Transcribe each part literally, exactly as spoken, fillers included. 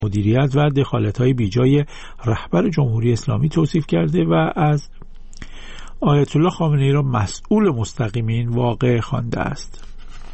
مدیریت و دخالت‌های بیجای رهبر جمهوری اسلامی توصیف کرده و از آیت الله خامنه‌ای را مسئول مستقیم این واقعه خوانده است.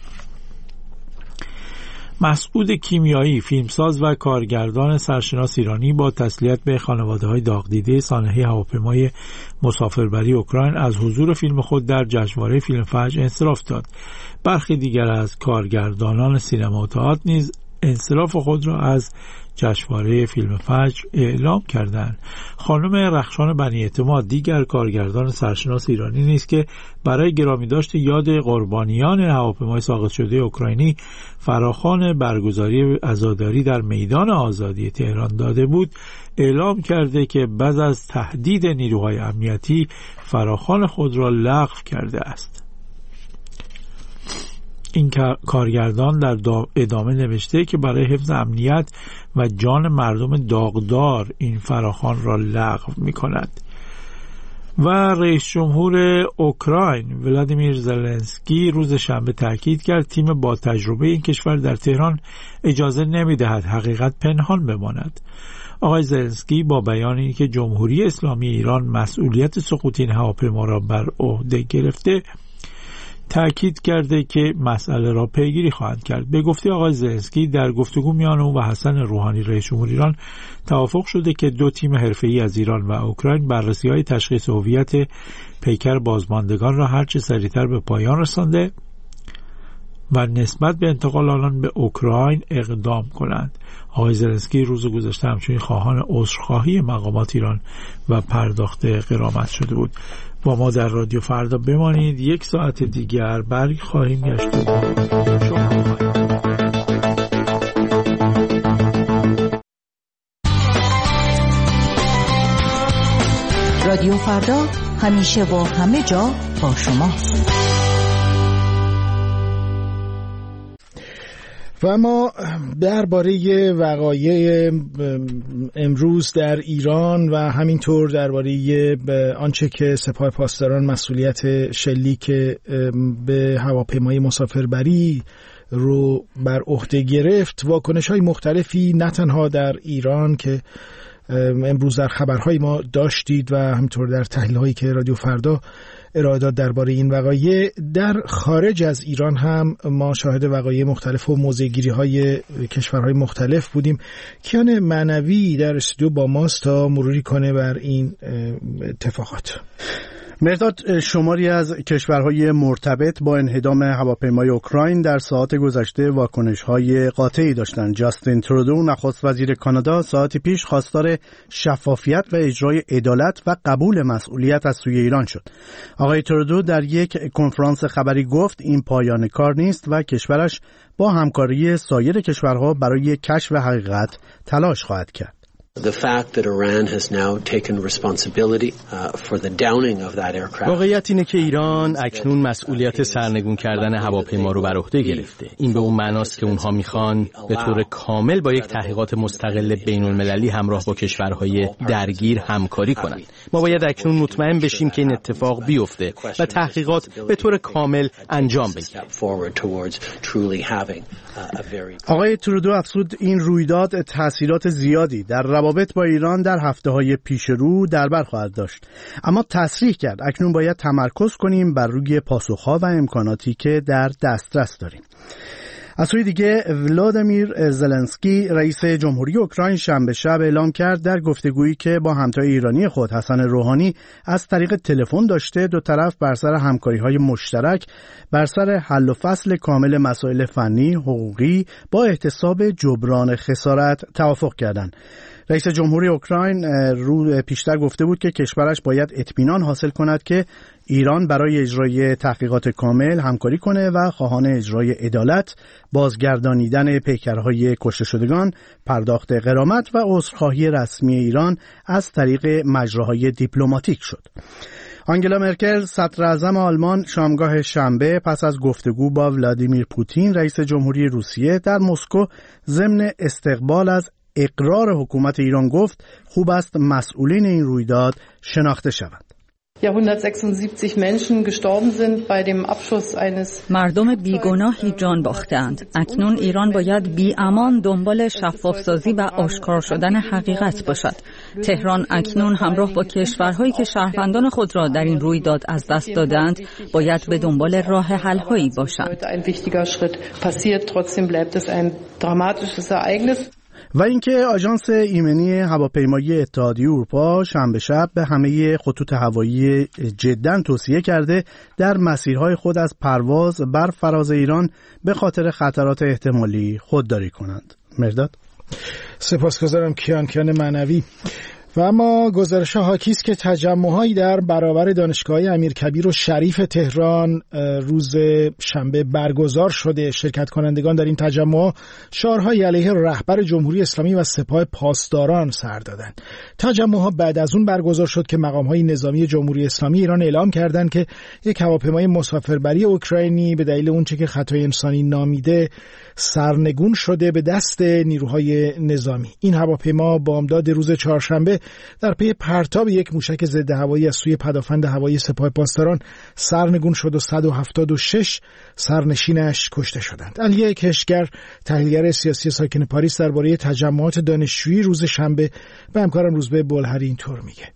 مسعود کیمیایی، فیلمساز و کارگردان سرشناس ایرانی، با تسلیت به خانواده‌های داغ‌دیده سانحه هواپیمای مسافربری اوکراین از حضور فیلم خود در جشنواره فیلم فجر انصراف داد. برخی دیگر از کارگردانان سینما و تئاتر نیز انصراف خود را از جشنواره فیلم فجر اعلام کردند. خانم رخشان بنی اعتماد، دیگر کارگردان سرشناس ایرانی نیست که برای گرامی داشت یاد قربانیان هواپیمای ساقط شده اوکراینی فراخوان برگزاری عزاداری در میدان آزادی تهران داده بود، اعلام کرده که بعد از تهدید نیروهای امنیتی فراخوان خود را لغو کرده است. این کارگردان در ادامه نوشته که برای حفظ امنیت و جان مردم داغدار این فراخوان را لغو می کند. و رئیس جمهور اوکراین ولادیمیر زلنسکی روز شنبه تاکید کرد تیم با تجربه این کشور در تهران اجازه نمی دهد حقیقت پنهان بماند. آقای زلنسکی با بیان اینکه جمهوری اسلامی ایران مسئولیت سقوط این هواپیما را بر عهده گرفته، تأکید کرده که مسئله را پیگیری خواهند کرد. به گفته آقای زلنسکی در گفتگو میان او و حسن روحانی رئیس جمهور ایران توافق شده که دو تیم حرفه‌ای از ایران و اوکراین بررسی‌های تشخیص هویت پیکر بازماندگان را هرچه سریعتر به پایان رسانده و نسبت به انتقال آنان به اوکراین اقدام کنند. آقای زلنسکی روز گذشته همچنین خواهان عذرخواهی مقامات ایران و پرداخت غرامت شده بود. با ما در رادیو فردا بمانید. یک ساعت دیگر برگ خواهیم گشت و شما خواهیم. رادیو فردا همیشه و همه جا با شماست. و ما درباره وقایع امروز در ایران و همینطور درباره آنچه که سپاه پاسداران مسئولیت شلیک به هواپیمای مسافربری رو بر عهده گرفت، واکنش‌های مختلفی نه تنها در ایران که امروز در خبرهای ما داشتید و همینطور در تحلیل‌هایی که رادیو فردا ارائه داد درباره این وقایع، در خارج از ایران هم ما شاهد وقایع مختلف و موضع‌گیری‌های کشورهای مختلف بودیم. کیان معنوی در استودیو با ماست تا مروری کنه بر این اتفاقات. مرداد، شماری از کشورهای مرتبط با انهدام هواپیمای اوکراین در ساعات گذشته واکنش‌های قاطعی داشتند. جاستین ترودو، نخست وزیر کانادا، ساعتی پیش خواستار شفافیت و اجرای عدالت و قبول مسئولیت از سوی ایران شد. آقای ترودو در یک کنفرانس خبری گفت این پایان کار نیست و کشورش با همکاری سایر کشورها برای کشف حقیقت تلاش خواهد کرد. The fact that Iran has now taken responsibility uh, for the downing of that aircraft. واقعیت اینه که ایران اکنون مسئولیت سرنگون کردن هواپیما رو بر عهده گرفته. این به اون معناست که اونها میخوان به طور کامل با یک تحقیقات مستقل بین‌المللی همراه با کشورهای درگیر همکاری کنند. ما باید اکنون مطمئن بشیم که این اتفاق بیفته و تحقیقات به طور کامل انجام بگیره. آقای ترودو افزود این رویداد تأثیرات زیادی در روابط با ایران در هفته‌های پیش رو در بر خواهد داشت، اما تصریح کرد اکنون باید تمرکز کنیم بر روی پاسخ‌ها و امکاناتی که در دسترس داریم. از سوی دیگه ولادیمیر زلنسکی رئیس جمهوری اوکراین شنبه شب اعلام کرد در گفتگویی که با همتای ایرانی خود حسن روحانی از طریق تلفن داشته، دو طرف بر سر همکاری‌های مشترک بر سر حل و فصل کامل مسائل فنی، حقوقی با احتساب جبران خسارت توافق کردند. رئیس جمهوری اوکراین رو پیشتر گفته بود که کشورش باید اطمینان حاصل کند که ایران برای اجرای تحقیقات کامل همکاری کنه و خواهان اجرای عدالت، بازگردانیدن پیکرهای کشته شدگان، پرداخت غرامت و عذرخواهی رسمی ایران از طریق مجراهای دیپلماتیک شد. آنگلا مرکل صدر اعظم آلمان شامگاه شنبه پس از گفتگو با ولادیمیر پوتین رئیس جمهوری روسیه در مسکو ضمن استقبال از اقرار حکومت ایران گفت خوب است مسئولین این رویداد شناخته شوند. مردم بیگناهی جان باختند. اکنون ایران باید بی امان دنبال شفافسازی و آشکار شدن حقیقت باشد. تهران اکنون همراه با کشورهایی که شهروندان خود را در این رویداد از دست دادند باید به دنبال راه حل‌هایی باشند. و اینکه آژانس ایمنی هواپیمایی اتحادیه اروپا شنبه شب به همه خطوط هوایی جدا توصیه کرده در مسیرهای خود از پرواز بر فراز ایران به خاطر خطرات احتمالی خودداری کنند. مرداد؟ سپاسگزارم کیانکیان معنوی. و اما گزارش حاکی است که تجمع‌هایی در برابر دانشگاه امیرکبیر و شریف تهران روز شنبه برگزار شده. شرکت کنندگان در این تجمع‌ها شعارهای علیه رهبر جمهوری اسلامی و سپاه پاسداران سر دادند. تجمع‌ها بعد از اون برگزار شد که مقام‌های نظامی جمهوری اسلامی ایران اعلام کردند که یک هواپیمای مسافربری اوکراینی به دلیل اونچه که خطای انسانی نامیده سرنگون شده به دست نیروهای نظامی. این هواپیما بامداد روز چهارشنبه در پی پرتاب یک موشک ضد هوایی از سوی پدافند هوایی سپاه پاسداران سرنگون شد و صد و هفتاد و شش سرنشینش کشته شدند. علی کشگر، تحلیلگر سیاسی ساکن پاریس، درباره تجمعات دانشجویی روز شنبه به همکارم روزبه بلهری اینطور میگه: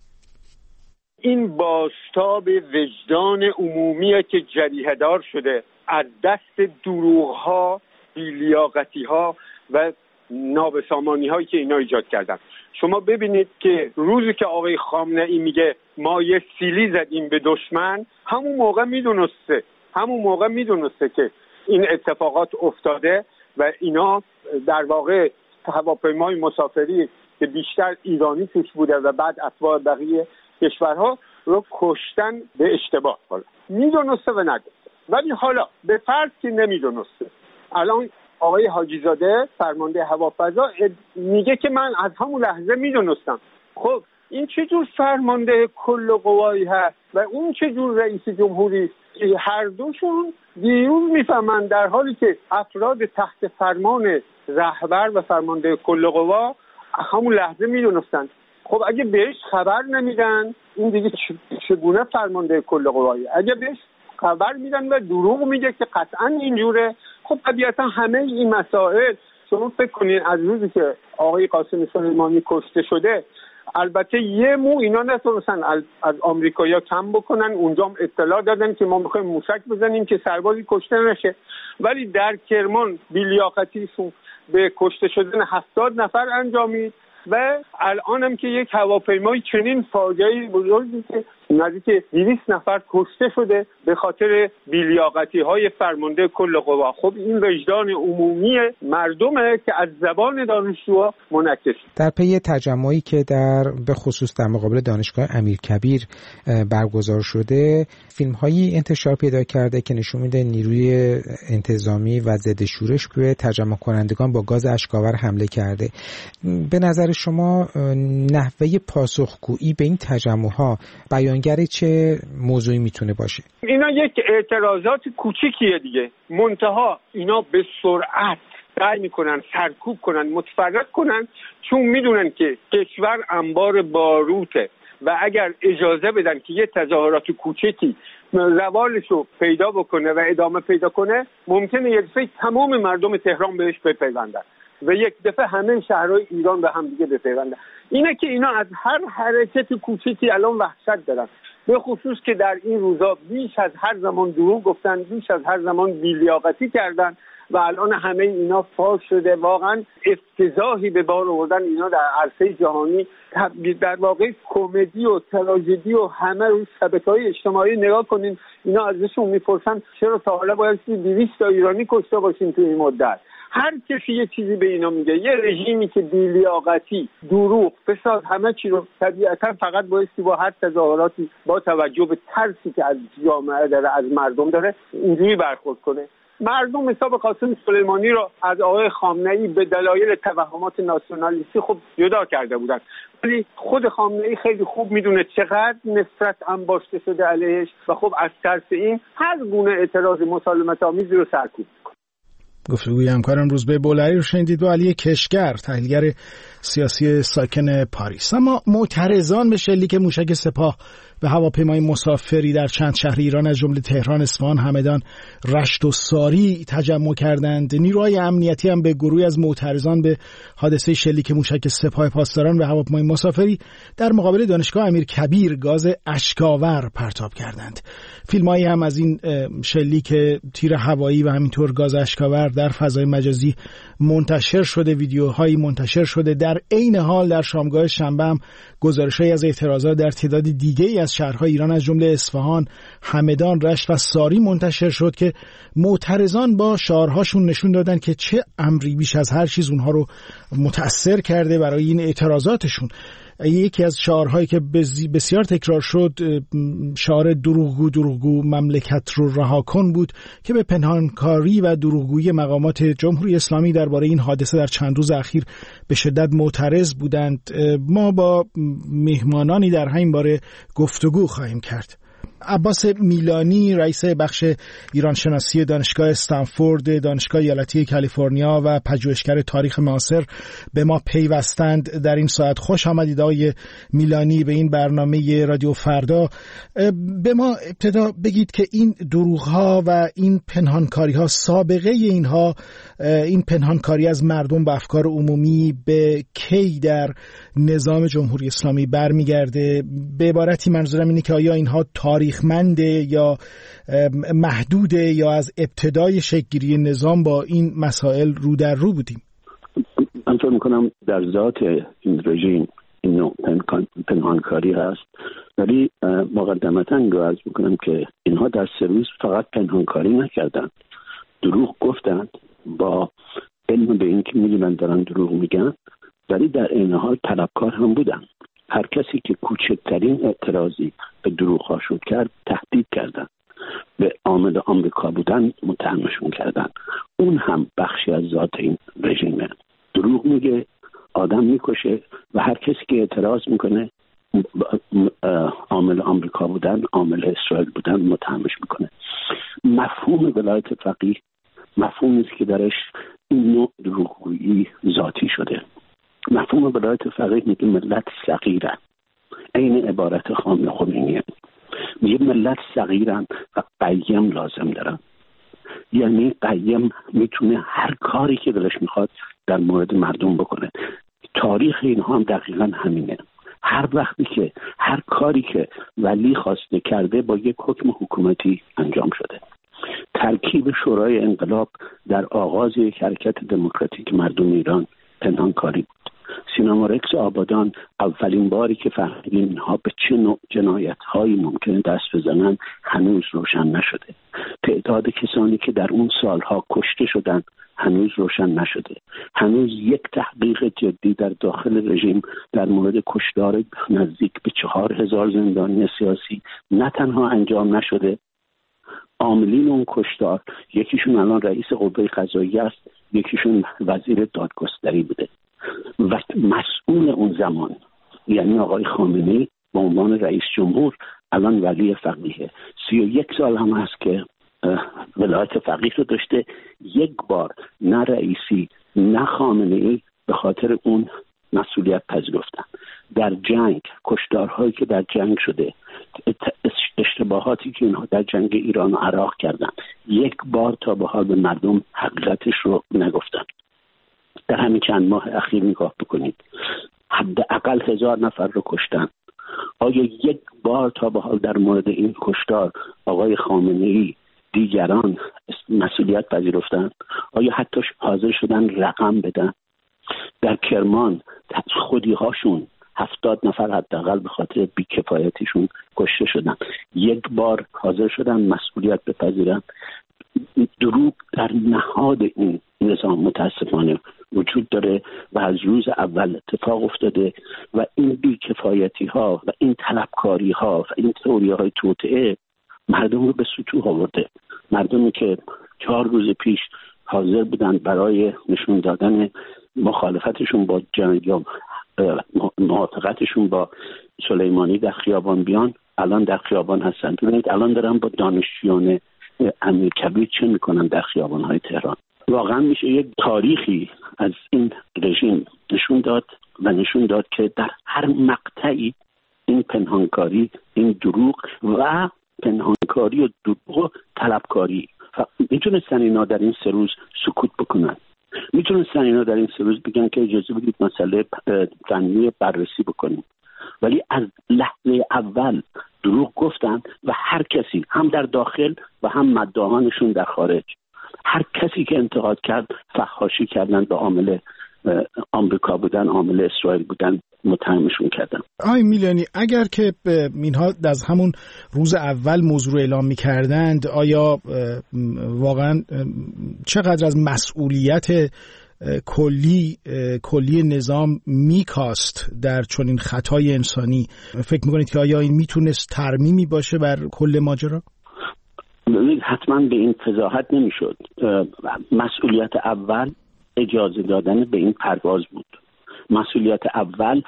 این بازتاب وجدان عمومیه که جریحه‌دار شده از دست دروغ‌ها، بی‌لیاقتی‌ها و نابسامانی‌هایی که اینا ایجاد کردن. شما ببینید که روزی که آقای خامنه‌ای میگه ما یه سیلی زدیم به دشمن، همون موقع میدونسته همون موقع میدونسته که این اتفاقات افتاده و اینا در واقع هواپیمای مسافری که بیشتر ایرانی توش بوده و بعد اتباع بقیه کشورها رو کشتن به اشتباه. حالا میدونسته و ندونسته، ولی حالا به فرض که نمیدونسته، الان آقای حاجی زاده فرمانده هوافضا میگه که من از همون لحظه میدونستم. خب این چه جور فرمانده کل قوایی هست و اون چه جور رئیس جمهوری است؟ هر دوشون دیروز میفهمن در حالی که افراد تحت فرمان رهبر و فرمانده کل قوا همون لحظه میدونستن. خب اگه بهش خبر نمیدن این دیگه چگونه فرمانده کل قوایی؟ اگه بهش خبر میدن و دروغ میگه که قطعا اینجوره، خب طبیعتا همه این مسائل، شما فکر کنین از روزی که آقای قاسم سلیمانی کشته شده، البته یه مو اینا نتونستن از آمریکایی‌ها کم بکنن، اونجا هم اطلاع دادن که ما میخوایم موشک بزنیم که سربازی کشته نشه، ولی در کرمان بی‌لیاقتیشون به کشته شدن هفتاد نفر انجامید و الان هم که یک هواپیمای چنین فاجعه‌ای بزرگی که نزدیک دویست نفر کشته شده به خاطر بی‌لیاقتی‌های فرمانده کل قوا. خب این وجدان عمومی مردمه که از زبان دانشجوها منعکس. در پی تجمعی که در به خصوص در مقابل دانشگاه امیرکبیر برگزار شده، فیلم‌هایی انتشار پیدا کرده که نشون میده نیروی انتظامی و ضد شورش به تجمع کنندگان با گاز اشک‌آور حمله کرده. به نظر شما نحوه پاسخگویی به این تجمع‌ها بیانگر چه موضوعی میتونه باشه؟ اینا یک اعتراضات کوچیکیه دیگه، منتها اینا به سرعت سعی میکنن سرکوب کنن، متفرق کنن، چون میدونن که کشور انبار باروته و اگر اجازه بدن که یه تظاهرات کوچیکی روالشو پیدا بکنه و ادامه پیدا کنه، ممکنه یک دفعه تمام مردم تهران بهش بپیوندن و یک دفعه همه شهرهای ایران به هم دیگه بپیوندن. اینه که اینا از هر حرکت کوچیکی الان وحشت دارن، به خصوص که در این روزا بیش از هر زمان دروغ گفتن، بیش از هر زمان بی‌لیاقتی کردن و الان همه اینا فاش شده. واقعا افتضاحی به بار آوردن اینا در عرصه جهانی. در واقع کمدی و تراژدی و همه روی شبکه‌های اجتماعی نگاه کنین، اینا ازشون میپرسن چرا تا حالا باید دویست تا ایرانی کشته باشیم تو این مدت. هر کسی یه چیزی به اینا میگه، یه رژیمی که بی‌لیاقتی، دروغ، فساد، همه چی رو طبیعتا فقط بایستی با هر تظاهراتی با توجه به ترسی که از جامعه داره، از مردم داره، اینجوری برخورد کنه. مردم حساب قاسم سلیمانی رو از آقای خامنه‌ای به دلایل توهمات ناسیونالیستی خب جدا کرده بودن، ولی خود خامنه‌ای خیلی خوب میدونه چقدر نفرت انباشته شده علیهش و خب از ترس این هر گونه اعتراض مسالمت آمیزی رو سرکوب می‌کنه. گفتگوی همکارم روزبه بلهری رو شنیدید با علی کشگر، تحلیلگر سیاسی ساکن پاریس. اما معترضان به شلیک موشک سپاه و هواپیمای مسافری در چند شهر ایران از جمله تهران، اصفهان، همدان، رشت و ساری تجمع کردند. نیروهای امنیتی هم به گروهی از معترضان به حادثه شلیک موشک سپاه پاسداران و هواپیمای مسافری در مقابل دانشگاه امیرکبیر گاز اشک‌آور پرتاب کردند. فیلمایی هم از این شلیک تیر هوایی و همینطور گاز اشک‌آور در فضای مجازی منتشر شده، ویدیوهایی منتشر شده. در عین حال در شامگاه شنبه هم گزارش‌هایی از اعتراضات در تعداد دیگه‌ای از شهرهای ایران از جمله اصفهان، همدان، رشت و ساری منتشر شد که معترضان با شعارهاشون نشون دادن که چه امری بیش از هر چیز اونها رو متأثر کرده برای این اعتراضاتشون. یکی از شعارهایی که بسیار تکرار شد شعار دروغگو دروغگو مملکت رو رها کن بود که به پنهانکاری و دروغگویی مقامات جمهوری اسلامی درباره این حادثه در چند روز اخیر به شدت معترض بودند. ما با مهمانانی در همین باره گفتگو خواهیم کرد. عباس میلانی، رئیس بخش ایران شناسی دانشگاه استنفورد، دانشگاه ایالتی کالیفرنیا و پژوهشگر تاریخ معاصر به ما پیوستند در این ساعت. خوش آمدید آقای میلانی به این برنامه رادیو فردا. به ما ابتدا بگید که این دروغ‌ها و این پنهانکاری‌ها، سابقه اینها، این پنهانکاری از مردم به افکار عمومی به کی در نظام جمهوری اسلامی برمیگرده؟ به عبارتی منظورم اینه که آیا اینها تاریخمنده یا محدوده یا از ابتدای شکل‌گیری نظام با این مسائل رو در رو بودیم؟ من فکر می‌کنم در ذات این رژیم این نوع پنهانکاری هست، ولی مقدمتاً عرض می‌کنم که اینها در سه روز فقط پنهانکاری نکردن، دروغ گفتند با علم به این که می‌دونن دارن دروغ میگن، ولی در این حال طلبکار هم بودن. هر کسی که کوچکترین اعتراضی به دروغ‌هاشون کرد تهدید کردن، به عامل آمریکا بودن متهمشون کردن. اون هم بخشی از ذات این رژیمه. دروغ میگه، آدم میکشه و هر کسی که اعتراض میکنه عامل آمریکا بودن، عامل اسرائیل بودن متهمش میکنه. مفهوم ولایت فقیه مفهومی است که درش این نوع دروغگویی ذاتی شده. مفهوم ولایت فقیه میگه ملت صغیرن، عین عبارت خامنه خمینیه، میگه ملت صغیرن و قیم لازم دارن. یعنی قیم میتونه هر کاری که دلش میخواد در مورد مردم بکنه. تاریخ اینها هم دقیقا همینه. هر وقتی که هر کاری که ولی خواسته کرده با یک حکم حکومتی انجام شده. ترکیب شورای انقلاب در آغاز یک حرکت دموکراتیک مردم ایران پنهانکاری بود. سینامارکس آبادان اولین باری که فهمیدیم اینها به چه نوع جنایت‌هایی ممکنه دست بزنن هنوز روشن نشده. تعداد کسانی که در اون سالها کشته شدن هنوز روشن نشده. هنوز یک تحقیق جدی در داخل رژیم در مورد کشتار نزدیک به چهار هزار زندانی سیاسی نه تنها انجام نشده، عاملین اون کشتار یکیشون الان رئیس قوه قضاییه است، یکیشون وزیر دادگستری بوده و مسئول اون زمان یعنی آقای خامنه‌ای به عنوان رئیس جمهور الان ولی فقیه. سی و یک سال هم هست که ولایت فقیه رو داشته. یک بار نه رئیسی نه خامنه‌ای به خاطر اون مسئولیت پذیرفتن. در جنگ، کشتارهایی که در جنگ شده، اشتباهاتی که اینها در جنگ ایران و عراق کردن، یک بار تا به حال به مردم حقیقتش رو نگفتن. در همین چند ماه اخیر نگاه بکنید، حداقل هزار نفر رو کشتن. آیا یک بار تا به حال در مورد این کشتار آقای خامنه‌ای دیگران مسئولیت پذیرفتن؟ آیا حتی حاضر شدن رقم بدن؟ در کرمان خودی هاشون هفتاد نفر حداقل به خاطر بی‌کفایتیشون کشته شدن. یک بار حاضر شدن مسئولیت بپذیرن؟ دروغ در نهاد این نظام متاسفانه وجود داره و از روز اول اتفاق افتاده و این بی‌کفایتی ها و این طلبکاری ها و این تئوری های توطئه مردم رو به سطوح آورده. مردمی که چهار روز پیش حاضر بودن برای نشون دادن مخالفتشون با جنگ یا موافقتشون با سلیمانی در خیابان بیان، الان در خیابان هستن. ببینید الان دارن با دانشجویان امیرکبیر چه میکنن در خیابان‌های تهران. واقعا میشه یک تاریخی از این رژیم نشون داد و نشون داد که در هر مقطعی این این پنهانکاری، این دروغ و پنهانکاری و دروغ و طلبکاری. میتونستن اینا در این سه روز سکوت بکنن، میتونستن اینا در این سه روز بگن که اجازه بدید مسئله فنی بررسی بکنیم، ولی از لحظه اول دروغ گفتن و هر کسی هم در داخل و هم مداحانشون در خارج، هر کسی که انتقاد کرد فحاشی کردن به عامل آمریکا بودن، عامل اسرائیل بودن، متهمشون کردن. آقای میلانی، اگر که اینها از همون روز اول موضوع اعلام می‌کردند، آیا واقعا چقدر از مسئولیت کلی کلی نظام میکاست در چنین خطای انسانی؟ فکر میکنید که آیا این میتونست ترمیمی باشه بر کل ماجرا؟ حتما به این فضاحت نمیشد. مسئولیت اول اجازه دادن به این پرواز بود. مسئولیت اول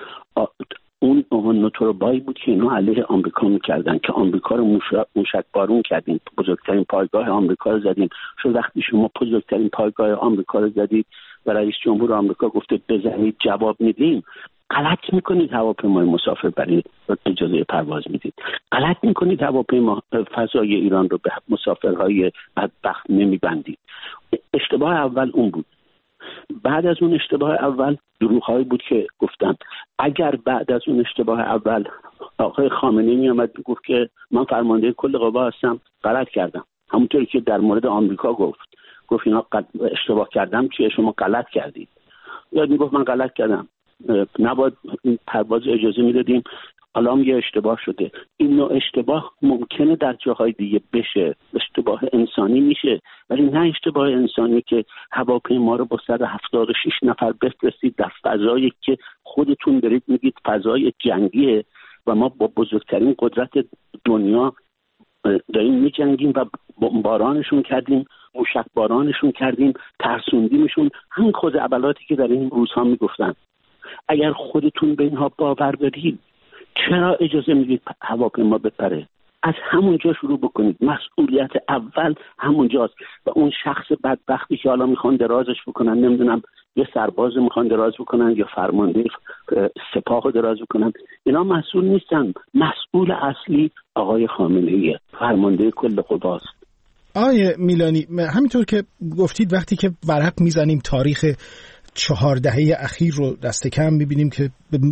اون نوتوربایی بود که اینا علیه آمریکا میکردن که آمریکا رو موشک بارون کردیم، بزرگترین پایگاه آمریکا رو زدیم. شد وقتی شما بزرگترین پایگاه آمریکا رو زدید و رئیس جمهور آمریکا گفته بزنید جواب میدیم، غلط میکنید هواپیمای مسافر برید و اجازه پرواز میدید. غلط میکنید هواپیما فضای ایران رو به مسافرهای بدبخت نمیبندید. اشتباه اول اون بود. بعد از اون اشتباه اول دروغ‌هایی بود که گفتن. اگر بعد از اون اشتباه اول آقای خامنه‌ای میامد میگفت که من فرمانده کل قوا هستم، غلط کردم، همونطوری که در مورد آمریکا گفت گفت اینا اشتباه کردم چیه شما غلط کردید، یا میگفت من غلط کردم نباید پرواز اجازه میدادیم، الان یه اشتباه شده. این نوع اشتباه ممکنه در جاهای دیگه بشه، اشتباه انسانی میشه، ولی نه اشتباه انسانی که هواپیما رو با صد و هفتاد و شش نفر بفرستید در فضایی که خودتون دارید میگید فضای جنگیه و ما با بزرگترین قدرت دنیا داریم میجنگیم و بمبارانشون کردیم، موشک بارانشون کردیم، ترسوندیمشون. همین خود عبالاتی که در این روزها میگفتن. اگر خودتون به اینها باور دارید چرا اجازه میدید هواپیما بپره؟ از همونجا شروع بکنید. مسئولیت اول همونجاست و اون شخص بدبختی که حالا میخوان درازش بکنن، نمیدونم یه سرباز میخوان دراز بکنن یا فرمانده سپاه دراز بکنن، اینا مسئول نیستن. مسئول اصلی آقای خامنه‌ای، فرمانده کل قواست. آقای میلانی، همینطور که گفتید وقتی که ورق میزنیم تاریخ چهار دهه اخیر رو دست کم میبینیم که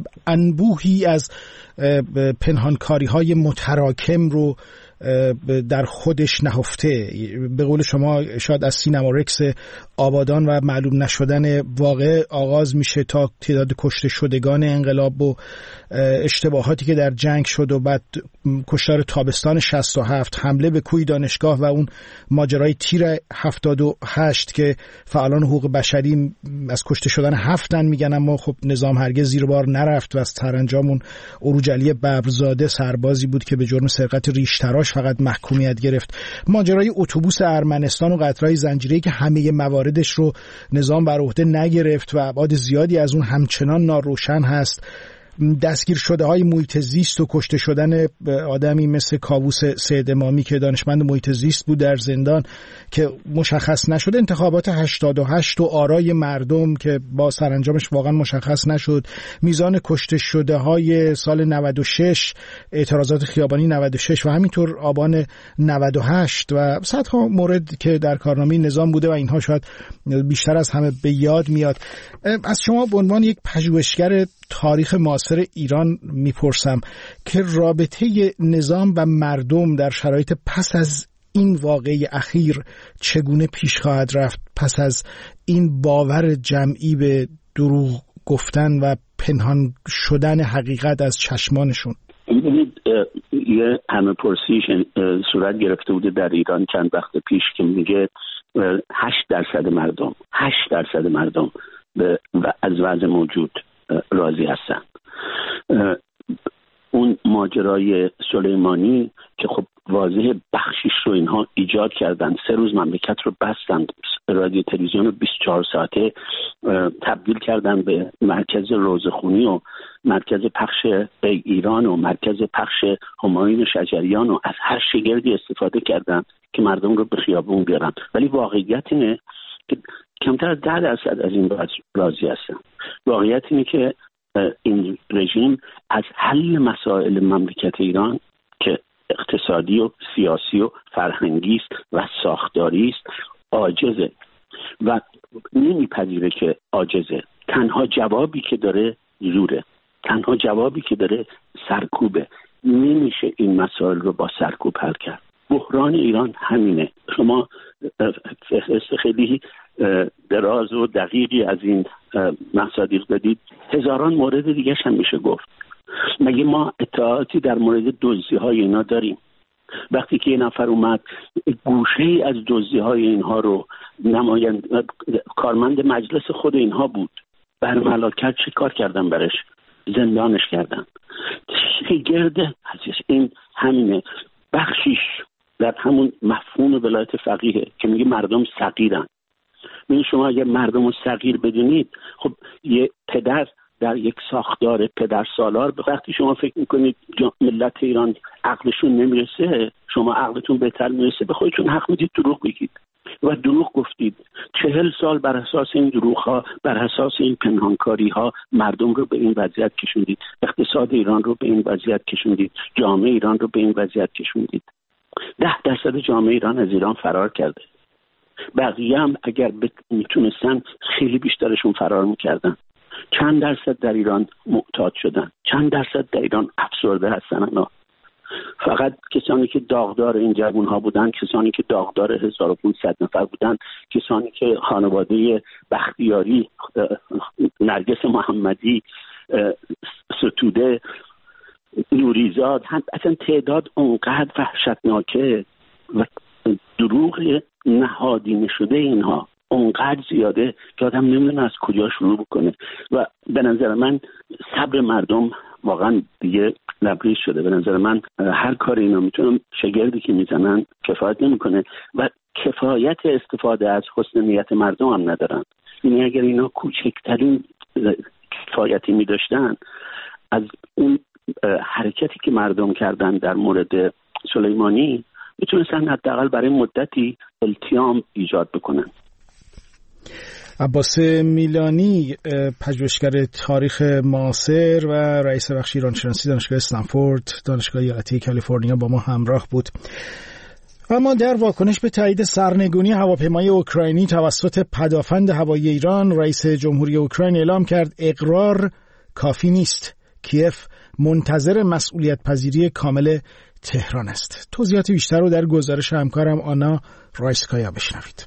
انبوهی از پنهانکاری های متراکم رو در خودش نهفته. به قول شما شاید از سینما رکس آبادان و معلوم نشدن واقع آغاز میشه تا تعداد کشته شدگان انقلاب و اشتباهاتی که در جنگ شد و بعد کشتار تابستان شصت و هفت، حمله به کوی دانشگاه و اون ماجرای تیر هفتاد و هشت که فعالان حقوق بشری از کشته شدن هفتن میگن، اما خب نظام هرگز زیر بار نرفت و از سرانجامون عروج علی ببرزاده سربازی بود که به جرم سرقت ریشتراش فقط محکومیت گرفت. ماجرای اتوبوس ارمنستان و قطرهای زنجیره‌ای که همه مواردش رو نظام بر عهده نگرفت و ابعاد زیادی از اون همچنان ناروشن هست. دستگیر شده های محیط زیست و کشته شدن آدمی مثل کاووس سید امامی که دانشمند محیط زیست بود در زندان که مشخص نشد. انتخابات هشتاد و هشت و آرای مردم که با سرانجامش واقعا مشخص نشد. میزان کشته شده های سال نود و شش، اعتراضات خیابانی نود و شش و همینطور آبان نود و هشت و صدها مورد که در کارنامه نظام بوده و اینها شاید بیشتر از همه به یاد میاد. از شما به عنوان یک پژوهشگر تاریخ معاصر ایران میپرسم که رابطه نظام و مردم در شرایط پس از این واقعه اخیر چگونه پیش خواهد رفت، پس از این باور جمعی به دروغ گفتن و پنهان شدن حقیقت از چشمانشون؟ ببینید، یه همه پرسیش صورت گرفته بوده در ایران چند وقت پیش که میگه هشت درصد مردم هشت درصد مردم و از وضع موجود راضی هستن. اون ماجرای سلیمانی که خب واضح بخشیش رو اینها ایجاد کردن، سه روز مملکت رو بستن، رادیو تلویزیون رو بیست و چهار ساعته تبدیل کردن به مرکز روزخونی و مرکز پخش ایران و مرکز پخش همایون شجریان و از هر شگردی استفاده کردن که مردم رو به خیابون بیارن. ولی واقعیت اینه که کمتر از ده درصد از این راضی هستن. واقعیت اینه که این رژیم از حل مسائل مملکت ایران که اقتصادی و سیاسی و فرهنگی است و ساختاری است عاجزه و نمیپذیره که عاجزه. تنها جوابی که داره زوره، تنها جوابی که داره سرکوبه. نمیشه این مسائل رو با سرکوب حل کرد. بحران ایران همینه. شما فهرست خیلی دراز و دقیقی از این مصادیق دادید، هزاران مورد دیگه هم میشه گفت. مگه ما اطلاعاتی در مورد دزدی های اینا داریم؟ وقتی که یه نفر اومد گوشه ای از دزدی های اینها رو نمایند، کارمند مجلس خود اینها بود، برملا کرد، چه کار کردن برش؟ زندانش کردن. گرده این همینه. بخشیش در همون مفهوم ولایت فقیه که میگه مردم صغیرن. ببین شما اگر مردم رو صغیر بدونید، خب یه پدر در یک ساختار پدر سالار، وقتی شما فکر میکنید ملت ایران عقلشون نمیرسه، شما عقلتون بهتر میرسه، به خودتون حق میدید دروغ بگید و دروغ گفتید. چهل سال بر اساس این دروغ ها، بر اساس این پنهانکاری ها مردم رو به این وضعیت کشوندید، اقتصاد ایران رو به این وضعیت کشوندید، جامعه ایران رو به این وضعیت کشوندید. ده درصد جامعه ایران از ایران فرار کرده. بقیه هم اگر میتونستن خیلی بیشترشون فرار میکردن. چند درصد در ایران معتاد شدن، چند درصد در ایران افسرده هستن. انا فقط کسانی که داغدار این جوان ها بودن، کسانی که داغدار هزار و پانصد نفر بودن، کسانی که خانواده بختیاری، نرگس محمدی، ستوده، نوریزاد، اصلا تعداد اونقدر وحشتناکه و دروغ نهادینه شده اینها اونقدر زیاده که آدم نمیدونه از کجا شروع بکنه. و به نظر من صبر مردم واقعا دیگه لبریز شده. به نظر من هر کار اینا میتونم شگردی که میزنن کفایت نمیکنه و کفایت استفاده از حسن نیت مردم هم ندارن. یعنی اگر اینا کوچکترین کفایتی میداشتن از اون حرکتی که مردم کردن در مورد سلیمانی، میتونستن حداقل برای مدتی التیام ایجاد بکنن. عباس میلانی، پژوهشگر تاریخ معاصر و رئیس بخش ایرانشناسی دانشگاه استنفورد دانشگاه ایالتی کالیفرنیا با ما همراه بود. اما در واکنش به تایید سرنگونی هواپیمای اوکراینی توسط پدافند هوایی ایران، رئیس جمهوری اوکراین اعلام کرد اقرار کافی نیست. کیف منتظر مسئولیت پذیری کامل تهران است. توضیحات بیشتر رو در گزارش همکارم آنا رایسکایا بشنوید.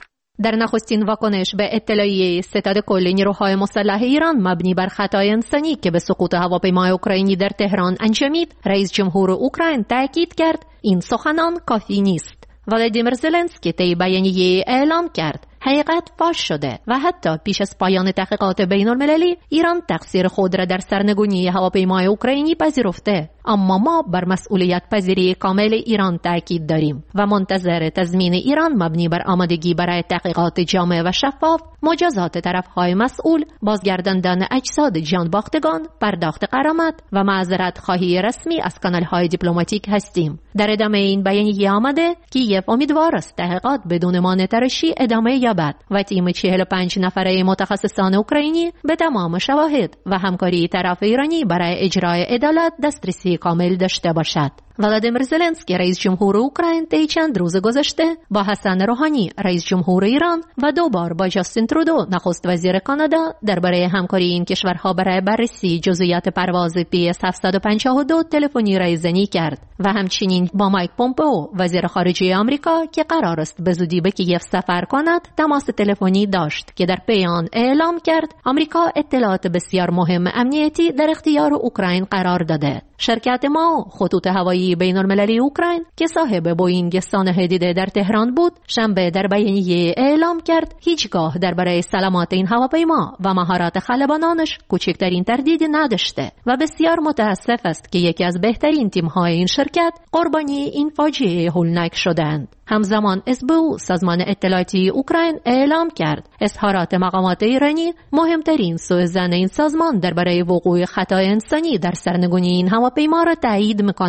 در نخستین واکنش به اطلاعیه ستاد کل نیروهای مسلح ایران مبنی بر خطای انسانی که به سقوط هواپیمای اوکراینی در تهران انجامید، رئیس جمهور اوکراین تاکید کرد این سخنان کافی نیست. ولادیمیر زلنسکی طی بیانیه اعلام کرد حقیقت فاش شده و حتی پیش از پایان تحقیقات بین المللی ایران تقصیر خود را در سرنگونی هواپیمای اوکراینی پذیرفته. اما ما بر مسئولیت پذیری کامل ایران تاکید داریم و منتظر تضمین ایران مبنی بر آمادگی برای تحقیقات جامع و شفاف، مجازات طرفهای مسئول، بازگرداندن اجساد جان باختگان، پرداخت غرامت و معذرت خواهی رسمی از کانال‌های دیپلماتیک هستیم. در ادامه این بیانیه آمده کیف امیدوار است تحقیقات بدون مانع‌تراشی ادامه یابد و تیم چهل و پنج نفره متخصصان اوکراینی به تمام شواهد و همکاری طرف ایرانی برای اجرای عدالت دسترسی کامل داشته باشد. ولادیمیر زلنسکی رئیس جمهور اوکراین طی چند روز گذشته با حسن روحانی رئیس جمهور ایران و دو بار با جاستین ترودو نخست وزیر کانادا درباره همکاری این کشورها برای بررسی جزئیات پرواز پی اس هفتصد و پنجاه و دو تلفنی رایزنی کرد و همچنین با مایک پومپئو وزیر خارجه آمریکا که قرار است به زودی به کیف سفر کند تماس تلفنی داشت که در پی آن اعلام کرد آمریکا اطلاعات بسیار مهم امنیتی در اختیار اوکراین قرار داده. شرکت ما خطوط هوایی بین المللی اوکراین که صاحب بوئینگ سه هجده در تهران بود، شنبه در بیانیه اعلام کرد هیچگاه درباره سلامت این هواپیما و مهارت خلبانانش کوچکترین تردیدی نداشته و بسیار متاسف است که یکی از بهترین تیم‌های این شرکت قربانی این فاجعه هولناک شدند. همزمان اس بی او سازمان اطلاعاتی اوکراین اعلام کرد اظهارات مقامات ایرانی مهمترین سوء ظن این سازمان درباره وقوع خطای انسانی در سرنگونی این هواپیما را تایید می‌کند.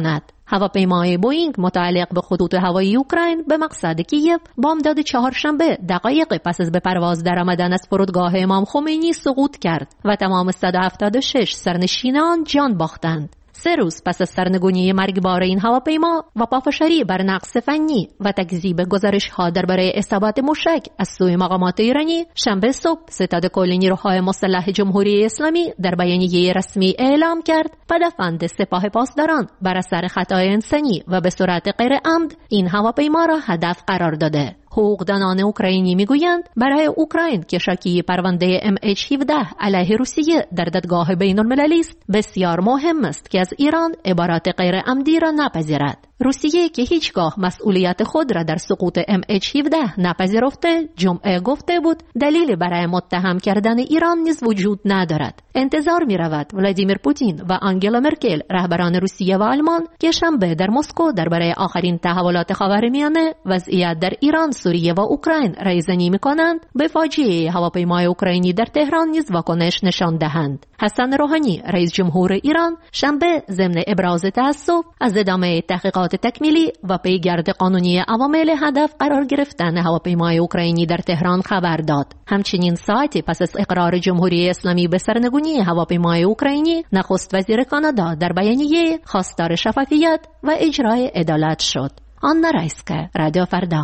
هواپیمای بوئینگ متعلق به خطوط هوایی اوکراین به مقصد کییف بامداد چهارشنبه دقایق پس از به پرواز درآمدن از فرودگاه امام خمینی سقوط کرد و تمام صد و هفتاد و شش سرنشینان جان باختند. سه روز پس از سرنگونی مرگبار این هواپیما و پافشاری بر نقص فنی و تکذیب گزارش‌ها درباره اصابت موشک از سوی مقامات ایرانی، شنبه صبح ستاد کل نیروهای مسلح جمهوری اسلامی در بیانیه رسمی اعلام کرد پدافند سپاه پاسداران بر اثر خطای انسانی و به صورت غیر عمد این هواپیما را هدف قرار داده. حقوقدانان اوکراینی میگویند برای اوکراین که شاکی پرونده ام اچ هفده علیه روسیه در دادگاه بین المللی است، بسیار مهم است که از ایران عبارات غیر عمدی را نپذیرد. روسیه که هیچگاه مسئولیت خود را در سقوط ام اچ هفده نپذیرفته، جمعه گفته بود دلیلی برای متهم کردن ایران نیز وجود ندارد. انتظار می رود ولادیمیر پوتین و آنگلا مرکل رهبران روسیه و آلمان که شنبه در مسکو درباره آخرین تحولات خاورمیانه، وضعیت در ایران، سوریه و اوکراین رایزنی می کنند، به فاجعه هواپیمای اوکراینی در تهران نیز واکنش نشان دهند. حسن روحانی رئیس جمهور ایران شنبه ضمن ابراز تأسف از ادامه تحقیقات تکمیلی و پیگرد قانونی عوامل هدف قرار گرفتن هواپیمای اوکراینی در تهران خبر داد. همچنین ساعتی پس از اقرار جمهوری اسلامی به سرنگونی هواپیمای اوکراینی، نخست وزیر کانادا در بیانیه خواستار شفافیت و اجرای عدالت شد. آنا رایسکه، رادیو فردا.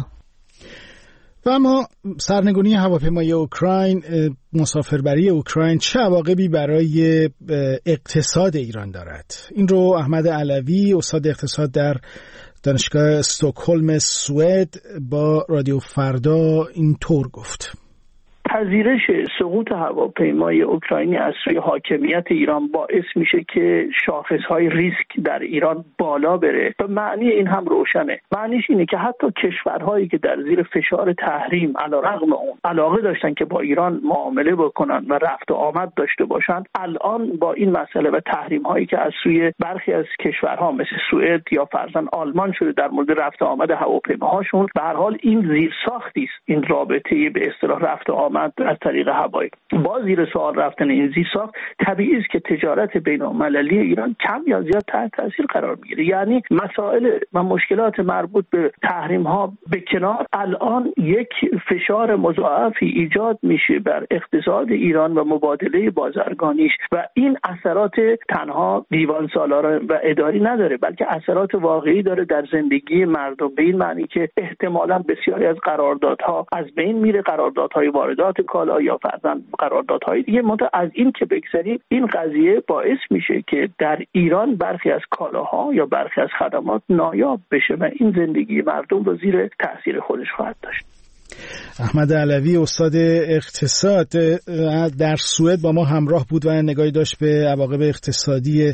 و اما سرنگونی هواپیمای اوکراین، مسافربری اوکراین چه عواقبی برای اقتصاد ایران دارد؟ این رو احمد علوی، استاد اقتصاد در دانشگاه استکهلم سوئد، با رادیو فردا اینطور گفت: پذیرش سقوط هواپیمای اوکراینی از سوی حاکمیت ایران باعث میشه که شاخصهای ریسک در ایران بالا بره و معنی این هم روشنه. معنیش اینه که حتی کشورهایی که در زیر فشار تحریم علیرغم اون علاقه داشتن که با ایران معامله بکنن و رفت و آمد داشته باشن، الان با این مسئله و تحریم هایی که از سوی برخی از کشورها مثل سوئد یا فرضاً آلمان شده در مورد رفت و آمد هواپیماهاشون، به هر حال این زیرساختی است، این رابطه به اصطلاح رفت و آمد از طریق هوایی. با زیر سوال رفتن این زیرساخت، طبیعی است که تجارت بین‌المللی ایران کم یا زیاد تحت تاثیر قرار میگیره. یعنی مسائل و مشکلات مربوط به تحریم ها به کنار، الان یک فشار مضاعفی ایجاد میشه بر اقتصاد ایران و مبادله بازرگانیش و این اثرات تنها دیوان سالار و اداری نداره، بلکه اثرات واقعی داره در زندگی مردم، به این معنی که احتمالاً بسیاری از قراردادها از بین میره، قراردادهای واردات کالا یا فرضاً قراردادهای دیگه. منتها از این که بگذریم، این قضیه باعث میشه که در ایران برخی از کالاها یا برخی از خدمات نایاب بشه و این زندگی مردم رو زیر تاثیر خودش خواهد داشت. احمد علوی، استاد اقتصاد در سوئد، با ما همراه بود و نگاهی داشت به عواقب اقتصادی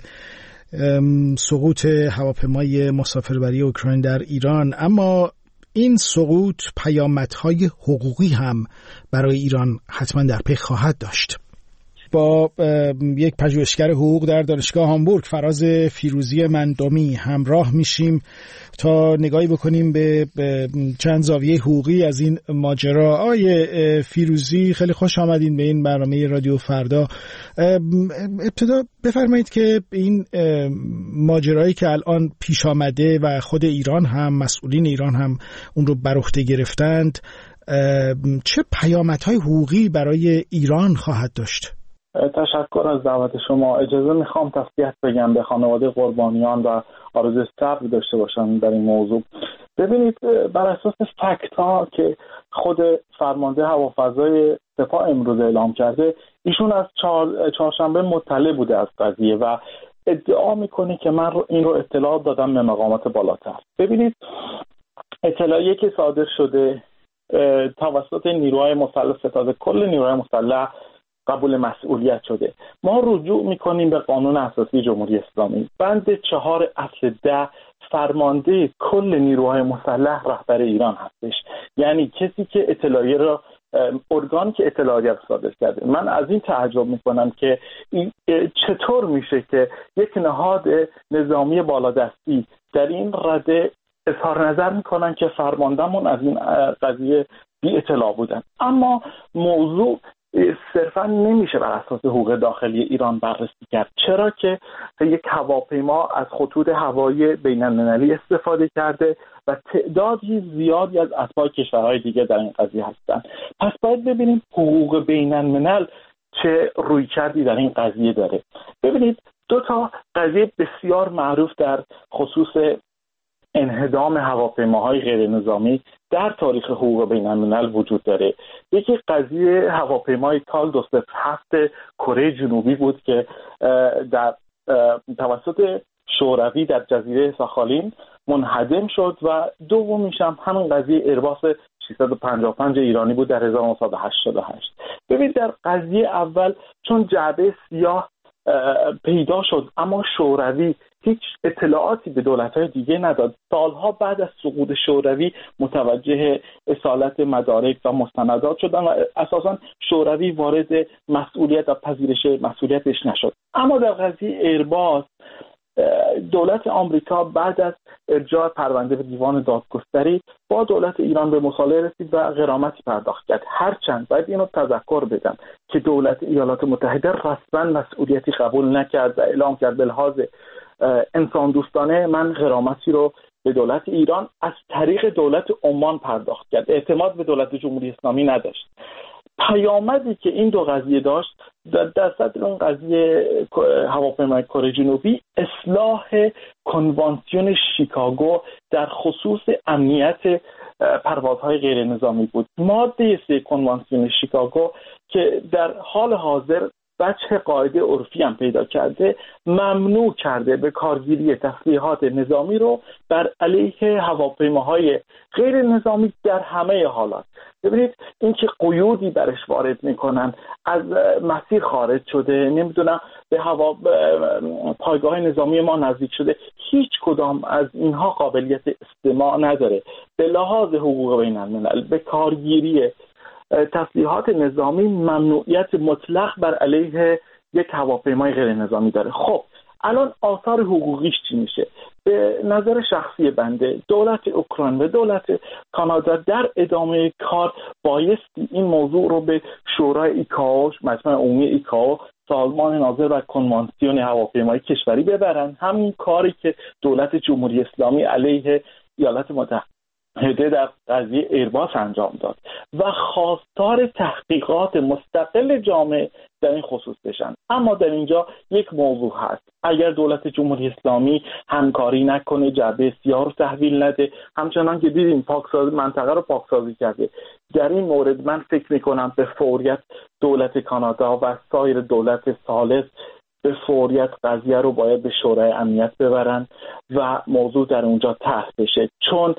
سقوط هواپیمای مسافربری اوکراین در ایران. اما این سقوط پیامدهای حقوقی هم برای ایران حتما در پی خواهد داشت. با یک پژوهشگر حقوق در دانشگاه هامبورگ، فراز فیروزی مندمی، همراه میشیم تا نگاهی بکنیم به چند زاویه حقوقی از این ماجرا. آقای فیروزی، خیلی خوش آمدین به این برنامه رادیو فردا. ابتدا بفرمایید که این ماجرایی که الان پیش آمده و خود ایران هم، مسئولین ایران هم اون رو بر عهده گرفتند، چه پیامدهای حقوقی برای ایران خواهد داشت؟ تشکر از دعوت شما. اجازه میخوام تسلیت بگم به خانواده قربانیان و آرزوی صبر داشته باشم در این موضوع. ببینید، بر اساس فکت ها که خود فرمانده هوافضای سپاه امروز اعلام کرده، ایشون از چهار، چهارشنبه مطلع بوده از قضیه و ادعا میکنه که من این رو اطلاع دادم به مقامات بالاتر. ببینید، اطلاعیه که صادر شده توسط نیروهای مسلح، ستاد کل نیروهای مسلح قبول مسئولیت شده. ما رجوع میکنیم به قانون اساسی جمهوری اسلامی، بند چهار اصل ده، فرمانده کل نیروهای مسلح رهبر ایران هستش، یعنی کسی که اطلاعیه را، ارگانی که اطلاعیه را صادر کرده. من از این تعجب میکنم که چطور میشه که یک نهاد نظامی بالادستی در این رده اظهار نظر میکنن که فرماندهمون از این قضیه بی اطلاع بودن. اما موضوع صرفا نمیشه بر اساس حقوق داخلی ایران بررسی کرد، چرا که یک هواپیما از خطوط هوایی بین‌المللی استفاده کرده و تعدادی زیادی از اتباع کشورهای دیگه در این قضیه هستند. پس باید ببینیم حقوق بین‌الملل چه رویکردی در این قضیه داره. ببینید دو تا قضیه بسیار معروف در خصوص انهدام هواپیماهای غیر نظامی در تاریخ حقوق بین‌الملل وجود داره. یکی قضیه هواپیمای تال دو صفر هفت کره جنوبی بود که در توسط شوروی در جزیره ساخالین منهدم شد و دومیش هم همین قضیه ایرباس ششصد و پنجاه و پنج ایرانی بود در هزار و نهصد و هشتاد و هشت. ببینید در قضیه اول چون جعبه سیاه پیدا شد اما شوروی هیچ اطلاعاتی به دولت‌های دیگه نداد. سالها بعد از سقوط شوروی متوجه اصالت مدارک و مستندات شدن و اساساً شوروی وارد مسئولیت و پذیرش مسئولیتش نشد. اما در قضیه ایرباس دولت آمریکا بعد از ارجاع پرونده به دیوان دادگستری با دولت ایران به مصالحه رسید و غرامتی پرداخت کرد. هرچند باید اینو تذکر بدم که دولت ایالات متحده رسما مسئولیتی قبول نکرد و اعلام کرد به لحاظ انسان دوستانه من غرامتی رو به دولت ایران از طریق دولت عمان پرداخت کرد. اعتماد به دولت جمهوری اسلامی نداشت. پیامدی که این دو قضیه داشت در درصد اون قضیه هواپیمای کره جنوبی اصلاح کنوانسیون شیکاگو در خصوص امنیت پروازهای غیر نظامی بود. ماده سه کنوانسیون شیکاگو که در حال حاضر وجه قاعده عرفی هم پیدا کرده ممنوع کرده به کارگیری تسلیحات نظامی رو بر علیه هواپیماهای غیر نظامی در همه حالات. ببینید این که قیودی برش وارد میکنن از مسیر خارج شده، نمیدونم به هوا پایگاه نظامی ما نزدیک شده، هیچ کدام از اینها قابلیت استماع نداره. به لحاظ حقوق بین الملل به کارگیری تسلیحات نظامی ممنوعیت مطلق بر علیه یک هواپیمای غیر نظامی داره. خب الان آثار حقوقیش چی میشه؟ به نظر شخصی بنده دولت اوکراین و دولت کانادا در ادامه کار بایستی این موضوع رو به شورای ایکائو، مجمع عمومی ایکائو، سازمان ناظر و کنوانسیون هواپیمایی کشوری ببرن. همین کاری که دولت جمهوری اسلامی علیه ایالات متحده در قضیه ایرباس انجام داد و خواستار تحقیقات مستقل جامعه در این خصوص بشن. اما در اینجا یک موضوع هست: اگر دولت جمهوری اسلامی همکاری نکنه، جعبه سیاه رو تحویل نده، همچنان که دیدیم پاکسازی منطقه رو پاکسازی کرده، در این مورد من فکر میکنم به فوریت دولت کانادا و سایر دولت ثالث به فوریت قضیه رو باید به شورای امنیت ببرن و موضوع در اونجا طرح بشه، چون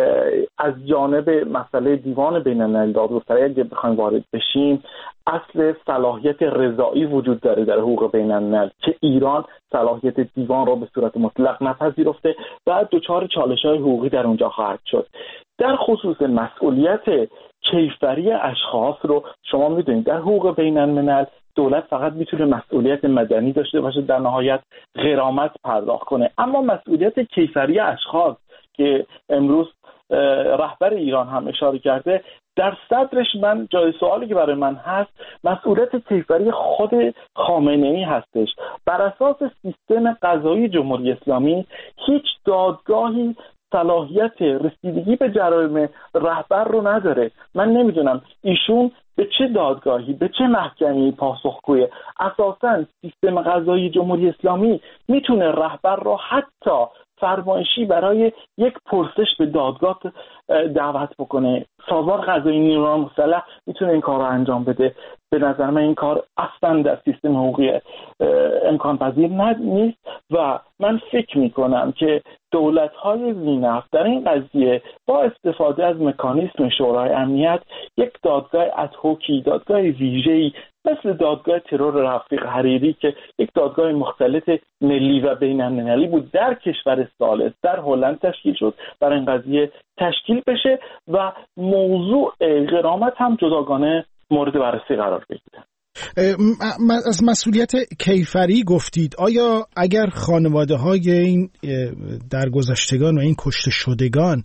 از جانب مسئله دیوان بین‌المللی دادگستری اگه بخوایم وارد بشیم اصل صلاحیت رضایی وجود داره در حقوق بین‌الملل که ایران صلاحیت دیوان رو به صورت مطلق نپذیرفته و دچار چالش‌های حقوقی در اونجا خواهد شد. در خصوص مسئولیت کیفری اشخاص رو شما می‌دونید در حقوق بین‌الملل دولت فقط میتونه مسئولیت مدنی داشته باشه، در نهایت غرامت پرداخت کنه، اما مسئولیت کیفری اشخاص که امروز رهبر ایران هم اشاره کرده در صدرش من جای سوالی که برای من هست مسئولیت کیفری خود خامنه‌ای هستش. بر اساس سیستم قضایی جمهوری اسلامی هیچ دادگاهی صلاحیت رسیدگی به جرایم رهبر رو نداره. من نمیدونم ایشون به چه دادگاهی، به چه محکمه‌ای پاسخگویه. اساساً سیستم قضایی جمهوری اسلامی میتونه رهبر رو حتی فرمایشی برای یک پرسش به دادگاه دعوت بکنه. سازمان قضایی نیروهای مسلح میتونه این کار رو انجام بده. به نظر من این کار اصلا در سیستم حقوقی امکان پذیر نیست و من فکر میکنم که دولت‌های ذی‌نفع در این قضیه با استفاده از مکانیزم شورای امنیت یک دادگاه ادهوکی، دادگاه ویژه‌ای مثل دادگاه ترور رفیق حریری که یک دادگاه مختلط ملی و بین‌المللی بود در کشور ثالث در هلند تشکیل شد برای این قضیه تشکیل بشه و موضوع غرامت هم جداگانه مورد بررسی قرار بگیره. از مسئولیت کیفری گفتید. آیا اگر خانواده های این درگذشتگان و این کشته شدگان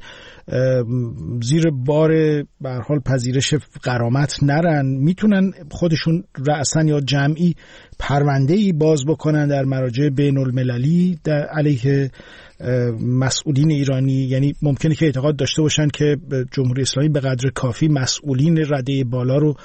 زیر بار به هر حال پذیرش غرامت نرن، میتونن خودشون رأساً یا جمعی پرونده‌ای باز بکنن در مراجع بین المللی در علیه مسئولین ایرانی؟ یعنی ممکنه که اعتقاد داشته باشن که جمهوری اسلامی به قدر کافی مسئولین رده بالا رو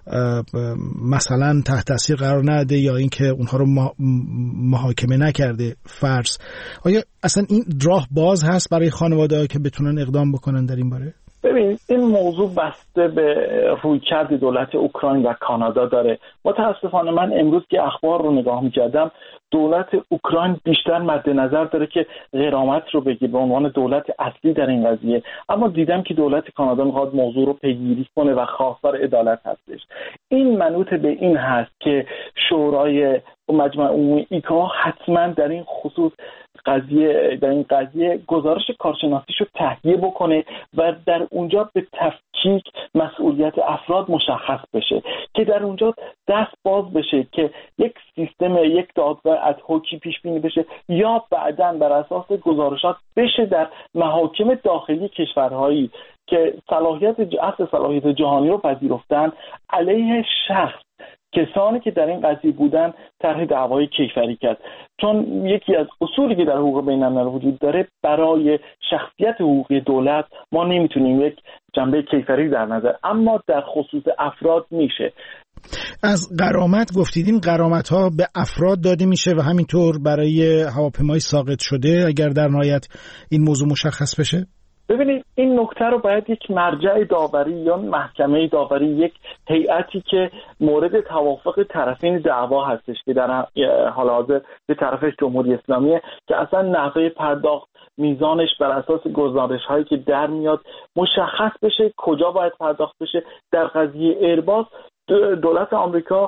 مثلا تحت تاثیر قرار نده یا اینکه اونها رو محاکمه نکرده فرض. آیا اصلا این راه باز هست برای خانواده‌ها که بتونن اقدام بکنن در این باره؟ ببینید این موضوع بسته به رویکرد دولت اوکراین و کانادا داره. متاسفانه من امروز که اخبار رو نگاه می‌کردم دولت اوکراین بیشتر مد نظر داره که غرامت رو بگیره به عنوان دولت اصلی در این قضیه، اما دیدم که دولت کانادا میخواد موضوع رو پیگیری کنه و خواستار عدالت هستش. این منوط به این هست که شورای مجمع عمومی ایکا حتما در این خصوص قضیه در این قضیه گزارش کارشناسیش رو تهیه بکنه و در اونجا به تفکیک مسئولیت افراد مشخص بشه که در اونجا دست باز بشه که یک سیستم یک دادگاه ادهوکی پیش بینی بشه یا بعداً بر اساس گزارشات بشه در محاکم داخلی کشورهایی که صلاحیت اصل صلاحیت جهانی رو پذیرفتن علیه شخص کسانی که در این قضیه بودن طرح دعوای کیفری کرد. چون یکی از اصولی که در حقوق بین‌الملل وجود داره، برای شخصیت حقوقی دولت ما نمیتونیم یک جنبه کیفری در نظر، اما در خصوص افراد میشه. از غرامت گفتید، این غرامت ها به افراد داده میشه و همینطور برای هواپیمای ساقط شده اگر در نهایت این موضوع مشخص بشه؟ ببینید این نکته رو باید یک مرجع داوری یا محکمه داوری، یک هیئتی که مورد توافق طرفین دعوا هستش که در حال حاضر به طرفش جمهوری اسلامیه، که اصلا نحوه پرداخت میزانش بر اساس گزارش هایی که در میاد مشخص بشه کجا باید پرداخت بشه. در قضیه ایرباس دولت آمریکا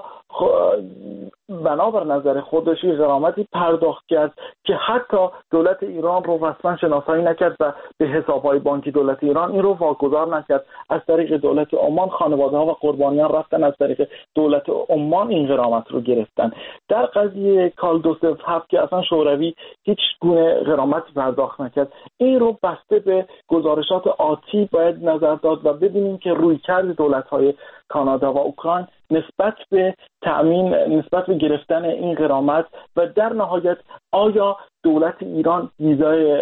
بنابر نظر خودش غرامتی پرداخت کرد که حتی دولت ایران رو رسما شناسایی نکرد و به حسابهای بانکی دولت ایران این رو واگذار نکرد. از طریق دولت عمان خانواده ها و قربانیان رفتن از طریق دولت عمان این غرامت رو گرفتن. در قضیه کال دو صفر هفت که اصلا شوروی هیچ گونه غرامتی پرداخت نکرد، این رو بسته به گزارشات آتی باید نظر داد و ببینیم که رویکرد دولت‌های کانادا و اوکراین نسبت به تأمین نسبت به گرفتن این غرامت و در نهایت آیا دولت ایران ویزای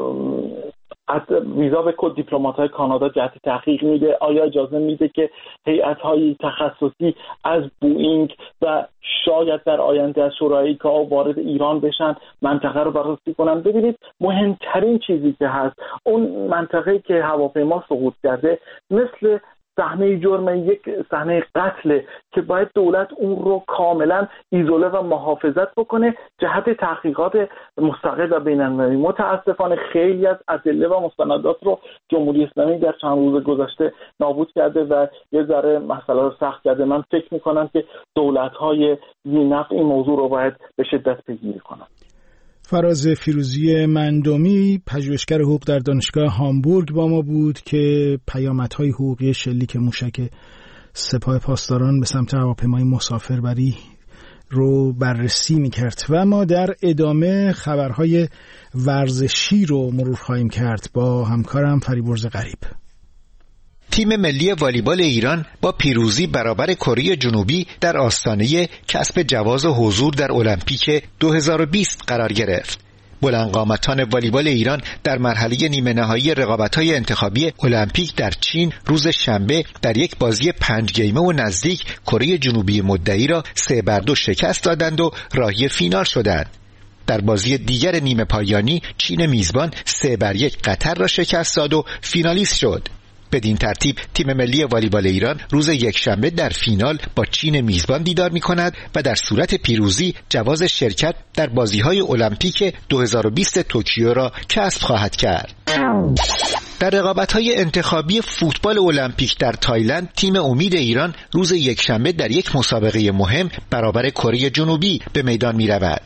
ویزا به کد دیپلمات‌های کانادا جهت تحقیق میده، آیا اجازه میده که هیئت‌های تخصصی از بوئینگ و شاید در آینده از شورای ایکائو وارد ایران بشن، منطقه رو بررسی کنن. ببینید مهمترین چیزی که هست اون منطقه‌ای که هواپیما سقوط کرده مثل صحنه جرم یک صحنه قتل که باید دولت اون رو کاملا ایزوله و محافظت بکنه جهت تحقیقات مستقل و بین‌المللی. متاسفانه خیلی از ادله و مستندات رو جمهوری اسلامی در چند روز گذشته نابود کرده و یه ذره مسئله رو سخت کرده. من فکر می‌کنم که دولت‌های ذی‌نفع این موضوع رو باید به شدت پیگیری کنن. فراز فیروزی مندمی، پژوهشگر حقوق در دانشگاه هامبورگ با ما بود که پیامدهای حقوقی شلیک موشک سپاه پاسداران به سمت هواپیمای مسافربری رو بررسی می‌کرد. و ما در ادامه خبرهای ورزشی رو مرور خواهیم کرد با همکارم فریبرز غریب. تیم ملی والیبال ایران با پیروزی برابر کره جنوبی در آستانه کسب جواز حضور در المپیک دو هزار و بیست قرار گرفت. بلندقامتان والیبال ایران در مرحله نیمه نهایی رقابت‌های انتخابی المپیک در چین روز شنبه در یک بازی پنج گیمه و نزدیک کره جنوبی مدعی را سه بر دو شکست دادند و راهی فینال شدند. در بازی دیگر نیمه پایانی چین میزبان سه بر یک قطر را شکست داد و فینالیست شد. بدین ترتیب تیم ملی والیبال ایران روز یکشنبه در فینال با چین میزبان دیدار می‌کند و در صورت پیروزی جواز شرکت در بازی‌های المپیک دو هزار و بیست توکیو را کسب خواهد کرد. در رقابت‌های انتخابی فوتبال المپیک در تایلند تیم امید ایران روز یکشنبه در یک مسابقه مهم برابر کره جنوبی به میدان می‌رود.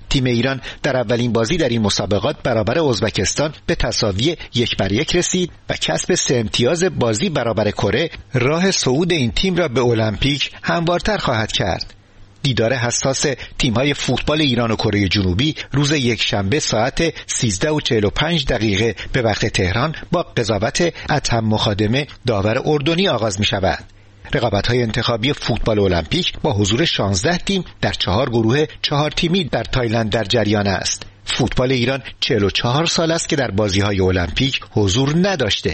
تیم ایران در اولین بازی در این مسابقات برابر ازبکستان به تساوی یک بر یک رسید و کسب سه امتیاز بازی برابر کره راه صعود این تیم را به المپیک هموارتر خواهد کرد. دیدار حساس تیم‌های فوتبال ایران و کره جنوبی روز یکشنبه ساعت سیزده و چهل و پنج دقیقه به وقت تهران با قضاوت ادهم مخادمه داور اردنی آغاز می‌شود. رقابت‌های انتخابی فوتبال المپیک با حضور شانزده تیم در چهار گروه چهار تیمی در تایلند در جریان است. فوتبال ایران چهل و چهار سال است که در بازی‌های المپیک حضور نداشته.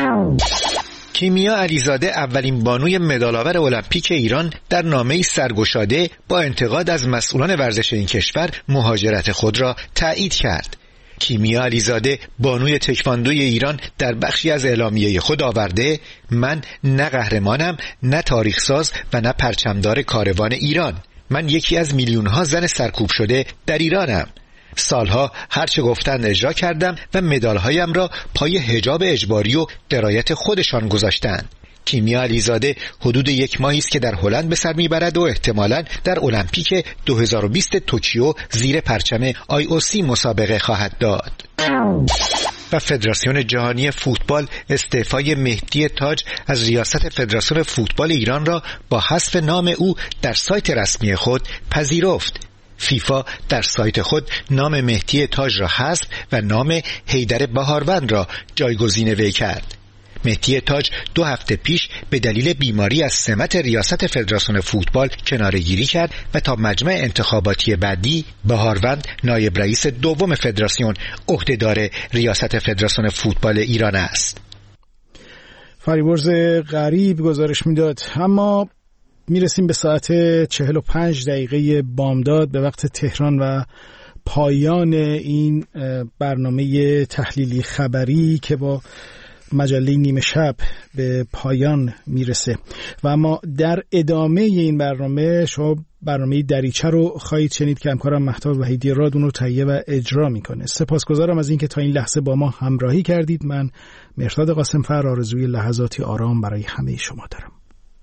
کیمیا علیزاده اولین بانوی مدال‌آور المپیک ایران در نامه‌ای سرگشاده با انتقاد از مسئولان ورزش این کشور مهاجرت خود را تایید کرد. کیمیا علیزاده بانوی تکواندوی ایران در بخشی از اعلامیه خود آورده: من نه قهرمانم، نه تاریخساز و نه پرچمدار کاروان ایران. من یکی از میلیون‌ها زن سرکوب شده در ایرانم. سالها هرچه گفتند اجرا کردم و مدالهایم را پای حجاب اجباری و درایت خودشان گذاشتند. کیمیا علیزاده حدود یک ماهی است که در هلند به سر میبرد و احتمالاً در المپیک دو هزار و بیست توکیو زیر پرچم آی او سی مسابقه خواهد داد. و فدراسیون جهانی فوتبال استعفای مهدی تاج از ریاست فدراسیون فوتبال ایران را با حذف نام او در سایت رسمی خود پذیرفت. فیفا در سایت خود نام مهدی تاج را حذف و نام حیدر بهاروند را جایگزین وی کرد. مهدی تاج دو هفته پیش به دلیل بیماری از سمت ریاست فدراسیون فوتبال کناره‌گیری کرد و تا مجمع انتخاباتی بعدی بهاروند نایب رئیس دوم فدراسیون عهدهدار ریاست فدراسیون فوتبال ایران است. فریبرز غریب گزارش میداد. اما میرسیم به ساعت چهل و پنج دقیقه بامداد به وقت تهران و پایان این برنامه تحلیلی خبری که با مجله نیمه شب به پایان میرسه و اما در ادامه این برنامه شما برنامه دریچه رو خواهید شنید که همکارم مهتاب وحیدی راد اون رو تهیه و اجرا میکنه. سپاسگزارم از اینکه تا این لحظه با ما همراهی کردید. من مهرداد قاسمفر آرزوی لحظاتی آرام برای همه شما دارم.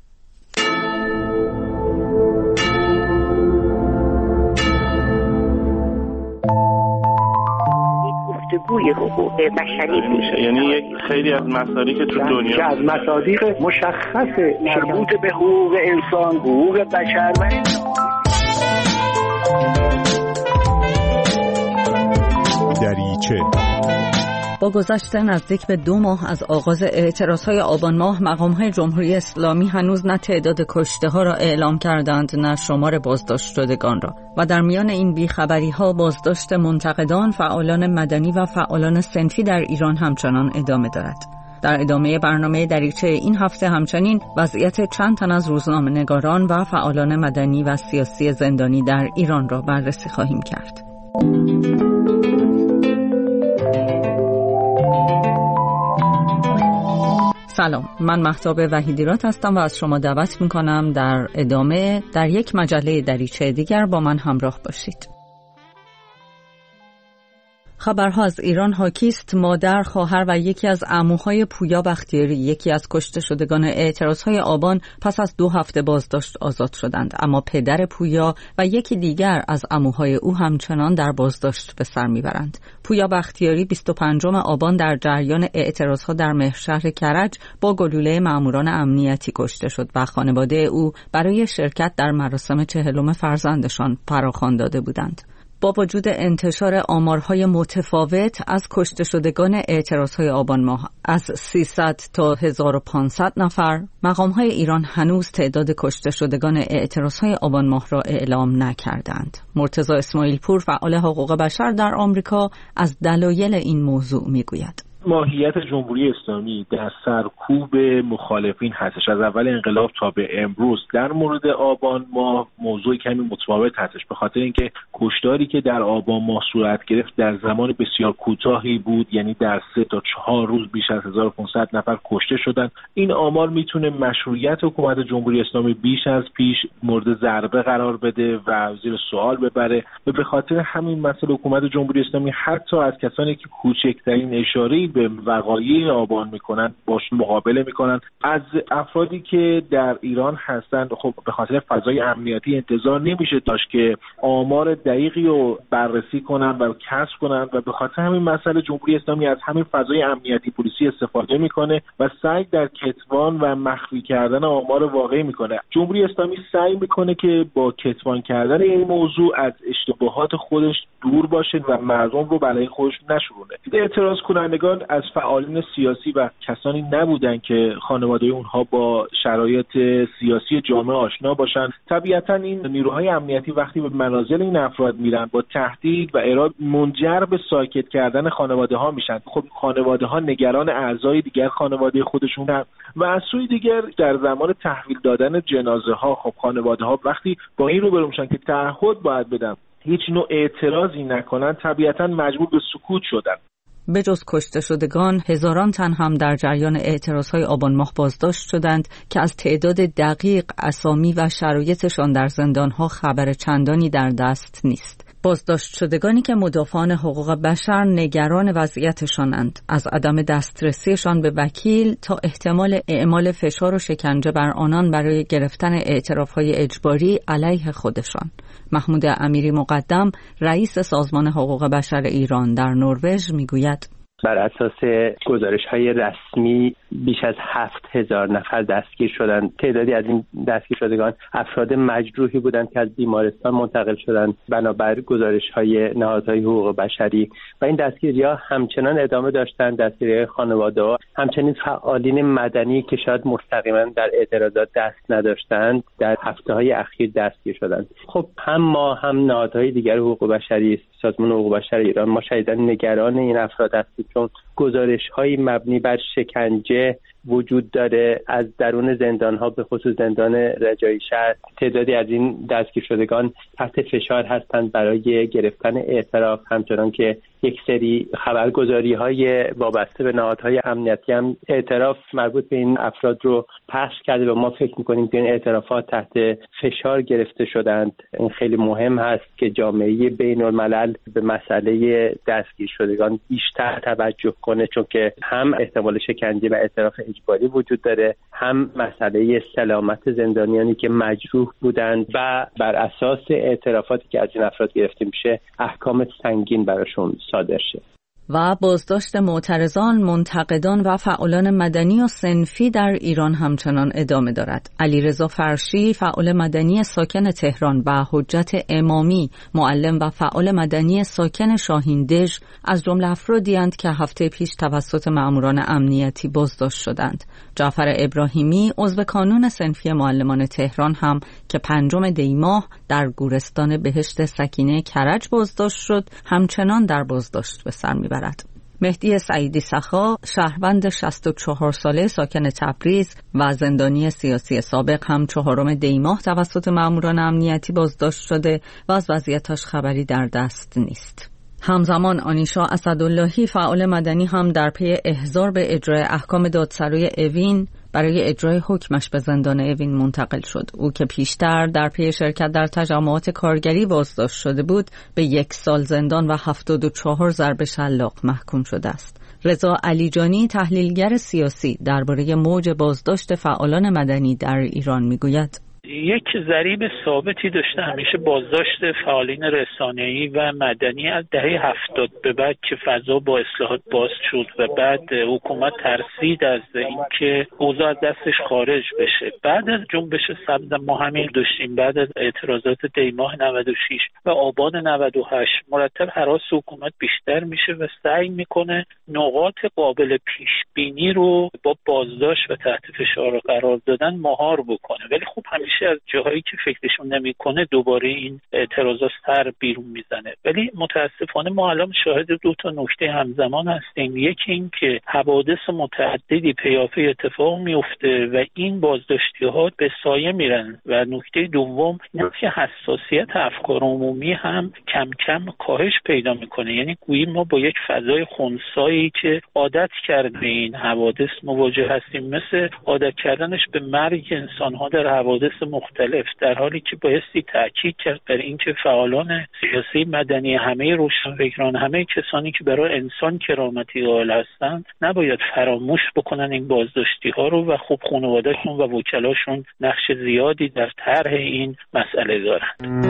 گفتگوی حقوق بشری میشه، یعنی یک خیلی از مصادیق که تو دنیا که از مصادیق مشخص مربوط به حقوق انسان، حقوق بشر و دریچه. با گذشت نزدیک به دو ماه از آغاز اعتراضهای آبان ماه، مقام‌های جمهوری اسلامی هنوز نه تعداد کشته‌ها را اعلام کردند نه شمار بازداشت شدگان را و در میان این بیخبری‌ها بازداشت منتقدان، فعالان مدنی و فعالان صنفی در ایران همچنان ادامه دارد. در ادامه برنامه دریچه این هفته همچنین وضعیت چند تن از روزنامه‌نگاران و فعالان مدنی و سیاسی زندانی در ایران را بررسی خواهیم کرد. سلام، من مهتاب وحیدی راد هستم و از شما دعوت میکنم در ادامه در یک مجله دریچه دیگر با من همراه باشید. خبرها از ایران حاکی است. مادر، خواهر و یکی از عموهای پویا بختیاری، یکی از کشته شدگان اعتراضهای آبان، پس از دو هفته بازداشت آزاد شدند، اما پدر پویا و یکی دیگر از عموهای او همچنان در بازداشت به سر میبرند. پویا بختیاری بیست و پنجم آبان در جریان اعتراضها در مهرشهر کرج با گلوله ماموران امنیتی کشته شد و خانواده او برای شرکت در مراسم چهلم فرزندشان فراخوان داده بودند. با وجود انتشار آمارهای متفاوت از کشته شدگان اعتراضهای آبان ماه از سیصد تا هزار و پانصد نفر، مقامهای ایران هنوز تعداد کشته شدگان اعتراضهای آبان ماه را اعلام نکردند. مرتضی اسماعیل پور، فعال حقوق بشر در آمریکا، از دلایل این موضوع میگوید. ماهیت جمهوری اسلامی در سرکوب مخالفین هستش. از اول انقلاب تا به امروز در مورد آبان ماه موضوع کمی متفاوت هستش، به خاطر اینکه کشتاری که در آبان ماه صورت گرفت در زمان بسیار کوتاهی بود، یعنی در سه تا چهار روز بیش از هزار و پانصد نفر کشته شدند. این آمار میتونه مشروعیت حکومت جمهوری اسلامی بیش از پیش مورد ضربه قرار بده و زیر سوال ببره و به خاطر همین مسئله حکومت جمهوری اسلامی حتی از کسانی که کوچکترین اشاره‌ای به وقایع آبان میکنن باش مقابله میکنن. از افرادی که در ایران هستند خب به خاطر فضای امنیتی انتظار نمیشه داشت که آمار دقیقی رو بررسی کنن و کسب کنن و به خاطر همین مسئله جمهوری اسلامی از همین فضای امنیتی پلیسی استفاده میکنه و سعی در کتمان و مخفی کردن آمار واقعی میکنه. جمهوری اسلامی سعی میکنه که با کتمان کردن این موضوع از اشتباهات خودش دور باشه و مردم رو برای خودش نشورونه. اعتراض کنندگان از فعالین سیاسی و کسانی نبودن که خانواده اونها با شرایط سیاسی جامعه آشنا باشن. طبیعتا این نیروهای امنیتی وقتی به منازل این افراد میرن با تهدید و اراد منجر به ساکت کردن خانواده ها میشن. خب خانواده ها نگران اعضای دیگر خانواده خودشون و از سوی دیگر در زمان تحویل دادن جنازه ها خب خانواده ها وقتی با این روبرو میشن که تعهد باید بدن هیچ نوع اعتراضی نکنن طبیعتا مجبور به سکوت شدن. به جز کشته شدگان، هزاران تن هم در جریان اعتراضهای آبان ماه بازداشت شدند که از تعداد دقیق اسامی و شرایطشان در زندانها خبر چندانی در دست نیست. بازداشت شدگانی که مدافعان حقوق بشر نگران وضعیتشانند، از عدم دسترسیشان به وکیل تا احتمال اعمال فشار و شکنجه بر آنان برای گرفتن اعترافهای اجباری علیه خودشان. محمود امیری مقدم، رئیس سازمان حقوق بشر ایران در نروژ میگوید: بر اساس گزارش‌های رسمی بیش از هفت هزار نفر دستگیر شدند. تعدادی از این دستگیر شدگان افراد مجروحی بودند که از بیمارستان منتقل شدند بنابر گزارش‌های نهادهای حقوق بشری و این دستگیری‌ها همچنان ادامه داشتند. دستگیری خانواده‌ها، همچنین فعالین مدنی که شاید مستقیما در اعتراضات دست نداشتند در هفته‌های اخیر دستگیر شدند. خب هم ما هم نهادهای دیگر حقوق بشری، سازمان حقوق بشر ایران، ما شدیداً نگران این افراد هستیم چون گزارش‌های مبنی بر شکنجه وجود داره از درون زندان‌ها، به خصوص زندان رجایی شهر. تعدادی از این دستگیر شدگان تحت فشار هستند برای گرفتن اعتراف، همچنان که یک سری خبرگزاری‌های وابسته به نهادهای امنیتی هم اعتراف مربوط به این افراد رو پخش کرده و ما فکر می‌کنیم که این اعترافات تحت فشار گرفته شدند. این خیلی مهم هست که جامعه بین‌الملل به مسئله دستگیر شدگان بیشتر توجه کنه، چون که هم احتمال شکنجه و اعتراف اجباری وجود داره، هم مسئله سلامت زندانیانی که مجروح بودند و بر اساس اعترافاتی که از این افراد گرفته میشه احکام سنگین براشون صادر شه. و بازداشت معترضان، منتقدان و فعالان مدنی و صنفی در ایران همچنان ادامه دارد. علیرضا فرشی، فعال مدنی ساکن تهران، و حجت امامی، معلم و فعال مدنی ساکن شاهیندژ از جمله افرادی اند که هفته پیش توسط مأموران امنیتی بازداشت شدند. جعفر ابراهیمی، عضو کانون صنفی معلمان تهران هم که پنجم دی ماه در گورستان بهشت سکینه کرج بازداشت شد، همچنان در بازداشت به سر میبرد. مهدی سعیدی سخا، شهروند شصت و چهار ساله ساکن تبریز و زندانی سیاسی سابق، هم چهارم دی ماه توسط مأموران امنیتی بازداشت شده و از وضعیتش خبری در دست نیست. همزمان آنیشا اسداللهی، فعال مدنی، هم در پی احضار به اجرای احکام دادسرای اوین برای اجرای حکمش به زندان اوین منتقل شد. او که پیشتر در پی شرکت در تجمعات کارگری بازداشت شده بود، به یک سال زندان و هفتاد و چهار ضرب شلاق محکوم شده است. رضا علیجانی، تحلیلگر سیاسی، درباره موج بازداشت فعالان مدنی در ایران میگوید: یک ضریب ثابتی داشته همیشه بازداشت فعالین رسانه‌ای و مدنی از دهه هفتاد به بعد که فضا با اصلاحات باز شد و بعد حکومت ترسید از اینکه اوضاع از دستش خارج بشه. بعد از جنبش سبز ما همین داشتیم، بعد از اعتراضات دی ماه نود و شش و آبان نود و هشت مرتب هراس حکومت بیشتر میشه و سعی میکنه نقاط قابل پیش بینی رو با بازداشت و تحت فشار قرار دادن مهار بکنه، ولی خب همیشه از جاهایی که فکرشون نمیکنه دوباره این اعتراضات سر بیرون میزنه. ولی متاسفانه ما الان شاهد دو تا نکته همزمان هستیم. یکی این که حوادث متعددی پیافی اتفاق میفته و این بازداشتی ها به سایه میرن و نکته دوم این که حساسیت افکار عمومی هم کم کم کاهش پیدا میکنه. یعنی گویی ما با یک فضای خنثایی که عادت کرده این حوادث مواجه هستیم، مثل عادت کردنش به مرگ انسان ها در حوادث مختلف، در حالی که بایستی تاکید کرد بر اینکه فعالان سیاسی، مدنی، همه روشنفکران، همه کسانی که برای انسان کرامتی قائل هستند نباید فراموش بکنن این بازداشتی ها رو و خوب خانواده‌شون و وکلاشون نقش زیادی در طرح این مسئله دارند.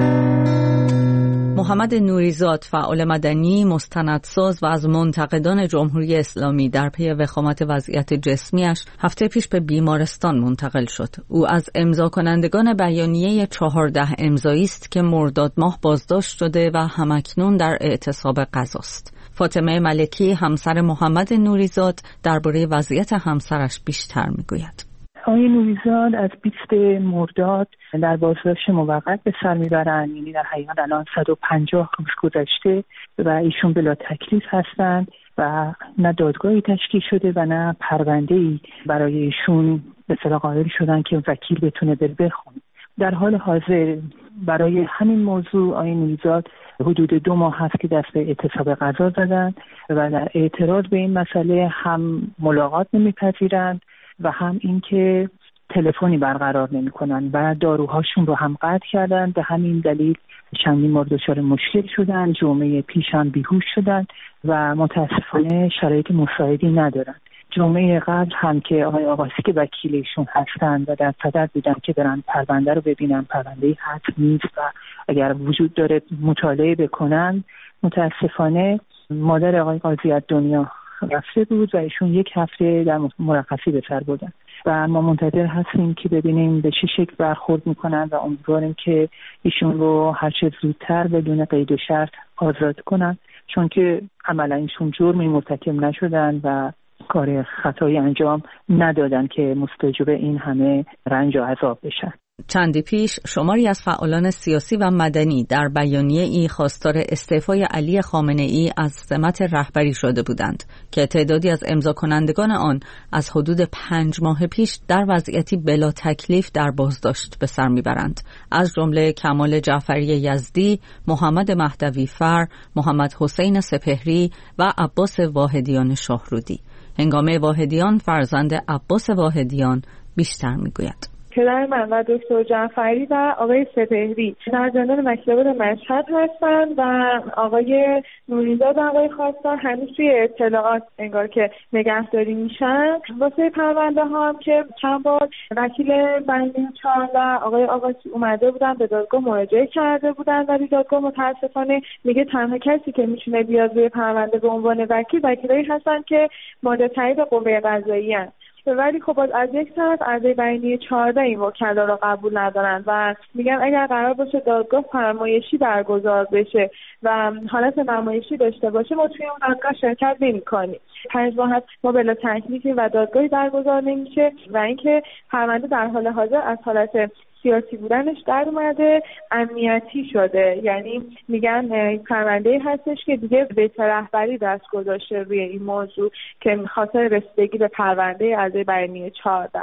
محمد نوریزاد، فعال مدنی، مستندساز و از منتقدان جمهوری اسلامی، در پی وخامت وضعیت جسمیش هفته پیش به بیمارستان منتقل شد. او از امضا کنندگان بیانیه چهارده امضایی است که مرداد ماه بازداشت شده و همکنون در اعتصاب غذاست. فاطمه ملکی، همسر محمد نوریزاد، درباره وضعیت همسرش بیشتر میگوید. آقای نوریزاد از بیست مرداد در بازداشت موقت به سر میبرند، یعنی در حقیقت الان صد و پنجاه روز گذشته و ایشون بلا تکلیف هستند و نه دادگاهی تشکیل شده و نه پرونده‌ای برای ایشون به اصطلاح قائل شدن که وکیل بتونه بر بخونه. در حال حاضر برای همین موضوع آقای نوریزاد حدود دو ماه هست که دست به اعتصاب غذا زدن و در اعتراض به این مسئله هم ملاقات نمیپذیرند و هم اینکه تلفنی برقرار نمی‌کنن و داروهاشون رو هم قطع کردن. به همین دلیل چندین مورد دچار مشکل شدن، جمعه پیش هم بیهوش شدن و متاسفانه شرایط مساعدی ندارن. جمعه قبل هم که آقای آقاسی که وکیلشون هستن و در صدد بودن که برن پرونده رو ببینن، پرونده حتم نیست و اگر وجود داره مطالعه بکنن، متاسفانه مادر آقای قاضی از دنیا رفته بود و ایشون یک هفته در مرخصی به سر بردن و ما منتظر هستیم که ببینیم به چه شکل برخورد میکنن و امیدواریم که ایشون رو هر چه زودتر بدون قید و شرط آزاد کنن، چون که عملا ایشون جرمی مرتکب نشدن و کار خطایی انجام ندادن که مستوجب این همه رنج و عذاب بشن. چندی پیش شماری از فعالان سیاسی و مدنی در بیانیه ای خواستار استعفای علی خامنه ای از سمت رهبری شده بودند که تعدادی از امضا کنندگان آن از حدود پنج ماه پیش در وضعیتی بلا تکلیف در بازداشت به سر میبرند، از جمله کمال جعفری یزدی، محمد مهدوی فر، محمد حسین سپهری و عباس واحدیان شاهرودی. هنگامه واحدیان، فرزند عباس واحدیان، بیشتر میگوید. پدر من و دکتر جعفری و آقای سپهری در زندان مکتب مشهد هستند و آقای نوریزاد و آقای خواستار هنوز توی اطلاعات انگار که نگهداری میشن. واسه پرونده ها هم که چند بار وکیل بیانیه چهارده آقای آقاسی اومده بودن به دادگاه مراجعه کرده بودن ولی دادگاه متاسفانه میگه تنها کسی که میتونه بیاد روی پرونده به عنوان وکیل وکیلایی هستن که مورد تایید قوه قضاییه هستند. ولی خب از یک طرف عرضه بیانیه چهارده این وکلا رو قبول ندارن و میگن اگر قرار باشه دادگاه فرمایشی برگزار بشه و حالت نمایشی داشته باشه ما توی اون دادگاه شرکت نمی‌کنیم. پنج ماه هست ما بلا تکلیفیم و دادگاهی برگزار نمیشه و اینکه پرونده در حال حاضر از حالت سیاسی بودنش در اومده امنیتی شده، یعنی میگن پرونده هستش که دیگه بیت رهبری دست گذاشته روی این موضوع که خاطر رسیدگی به پرونده از بیانیه چهارده.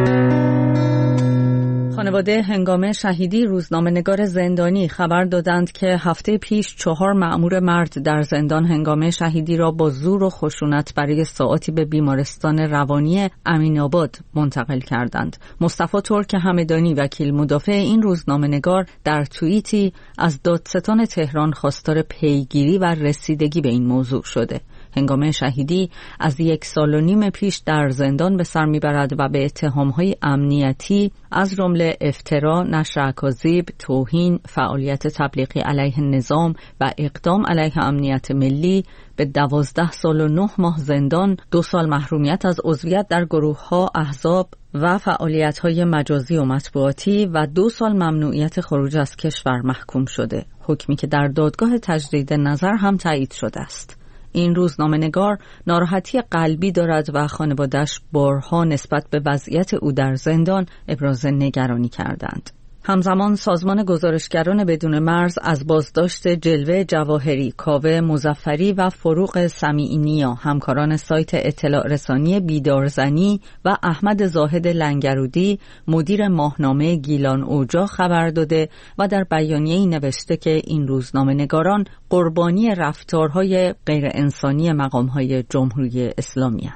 خانواده هنگام شهیدی روزنامه‌نگار زندانی خبر دادند که هفته پیش چهار مأمور مرد در زندان هنگام شهیدی را با زور و خشونت برای ساعاتی به بیمارستان روانی امین‌آباد منتقل کردند. مصطفی ترک همدانی، وکیل مدافع این روزنامه‌نگار، در توییتی از دادستان تهران خواستار پیگیری و رسیدگی به این موضوع شده. هنگام شهیدی از یک سال و نیم پیش در زندان به سر میبرد و به اتهام‌های امنیتی از جمله افترا، نشر اکاذیب، توهین، فعالیت تبلیغی علیه نظام و اقدام علیه امنیت ملی به دوازده سال و نه ماه زندان، دو سال محرومیت از عضویت در گروه‌ها، احزاب و فعالیت‌های مجازی و مطبوعاتی و دو سال ممنوعیت خروج از کشور محکوم شده. حکمی که در دادگاه تجدید نظر هم تایید شده است. این روزنامه‌نگار ناراحتی قلبی دارد و خانواده‌اش بارها نسبت به وضعیت او در زندان ابراز نگرانی کردند. همزمان سازمان گزارشگران بدون مرز از بازداشت جلوه جواهری، کاوه مظفری و فروغ سمیعینیا، همکاران سایت اطلاع رسانی بیدارزنی و احمد زاهد لنگرودی، مدیر ماهنامه گیلان اوجا خبر داده و در بیانیه‌ای نوشته که این روزنامه‌نگاران قربانی رفتارهای غیر انسانی مقام‌های جمهوری اسلامی اند.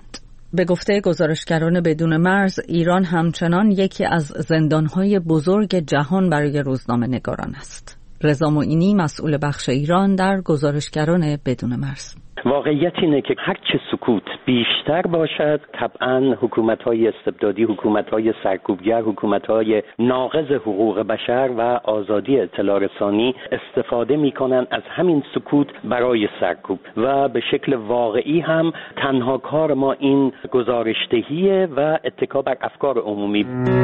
به گفته گزارشگران بدون مرز، ایران همچنان یکی از زندانهای بزرگ جهان برای روزنامه نگاران است. رضا معینی، مسئول بخش ایران در گزارشگران بدون مرز: واقعیت اینه که هرچه سکوت بیشتر باشد، طبعا حکومت‌های استبدادی، حکومت‌های سرکوبگر، حکومت‌های ناقض حقوق بشر و آزادی اطلاع رسانی استفاده می‌کنند از همین سکوت برای سرکوب و به شکل واقعی هم تنها کار ما این گزارش‌دهیه و اتکا بر افکار عمومی.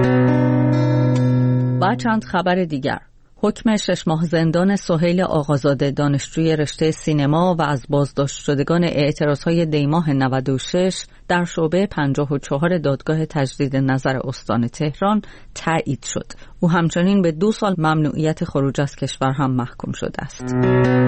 و چند خبر دیگر: حکم شش ماه زندان سهیل آقازاده، دانشجوی رشته سینما و از بازداشت شدگان اعتراضهای دیماه نود و شش در شعبه پنجاه و چهار دادگاه تجدید نظر استان تهران تایید شد. او همچنین به دو سال ممنوعیت خروج از کشور هم محکوم شده است.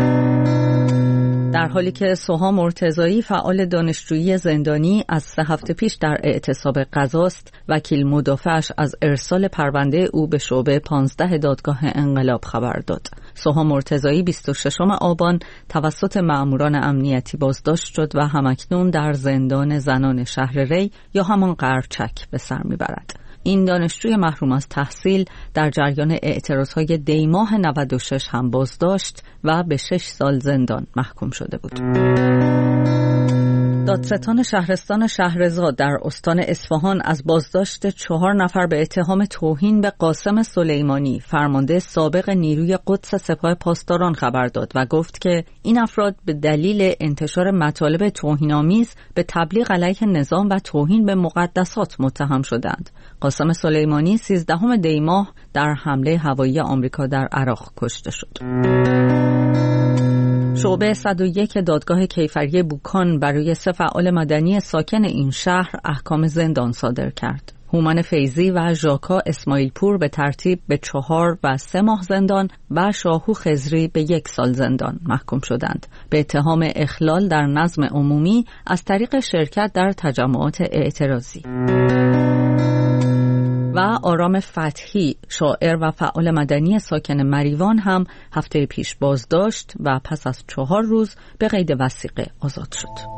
در حالی که سوها مرتضایی، فعال دانشجویی زندانی، از سه هفته پیش در اعتصاب قضاست، وکیل مدافعش از ارسال پرونده او به شعبه پانزده دادگاه انقلاب خبر داد. سوها مرتضایی بیست و ششم آبان توسط مأموران امنیتی بازداشت شد و همکنون در زندان زنان شهر ری یا همان قرچک به سر میبرد. این دانشجوی محروم از تحصیل در جریان اعتراضهای دیماه نود و شش هم بازداشت و به شش سال زندان محکوم شده بود. دادستان شهرستان شهرزاد در استان اصفهان از بازداشت چهار نفر به اتهام توهین به قاسم سلیمانی، فرمانده سابق نیروی قدس سپاه پاسداران خبر داد و گفت که این افراد به دلیل انتشار مطالب توهین‌آمیز به تبلیغ علیه نظام و توهین به مقدسات متهم شدند. قاسم سلیمانی سیزدهم دی ماه در حمله هوایی آمریکا در عراق کشته شد. شعبه صد و یک دادگاه کیفری بوکان برای سه فعال مدنی ساکن این شهر احکام زندان صادر کرد. هومن فیضی و ژاکا اسماعیل پور به ترتیب به چهار و سه ماه زندان و شاهو خضری به یک سال زندان محکوم شدند به اتهام اخلال در نظم عمومی از طریق شرکت در تجمعات اعتراضی. و آرام فتحی، شاعر و فعال مدنی ساکن مریوان، هم هفته پیش بازداشت و پس از چهار روز به قید وثیقه آزاد شد.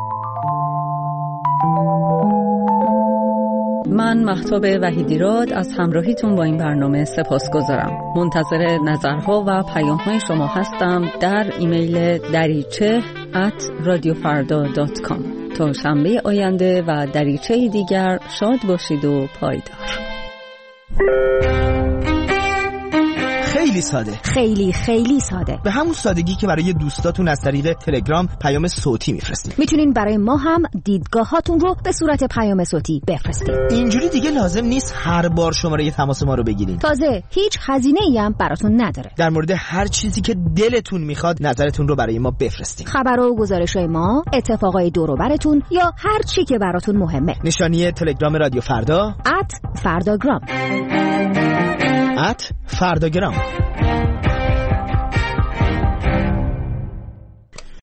من مهتاب وحیدیراد از همراهیتون با این برنامه سپاسگزارم. منتظر نظرها و پیام‌های شما هستم در ایمیل دریچه ات رادیو فردا دات کام. تا شنبه آینده و دریچه دیگر شاد باشید و پایدار. خیلی ساده، خیلی خیلی ساده، به همون سادگی که برای دوستاتون از طریق تلگرام پیام صوتی میفرستید. میتونین برای ما هم دیدگاهاتون رو به صورت پیام صوتی بفرستید. اینجوری دیگه لازم نیست هر بار شماره تماس ما رو بگیرین. تازه هیچ هزینه‌ای هم براتون نداره. در مورد هر چیزی که دلتون میخواد نظرتون رو برای ما بفرستید. خبر و گزارش‌های ما، اتفاقای دور و براتون یا هر چی که براتون مهمه. نشانی تلگرام رادیو فردا ات فرداگرام ات فرداگرام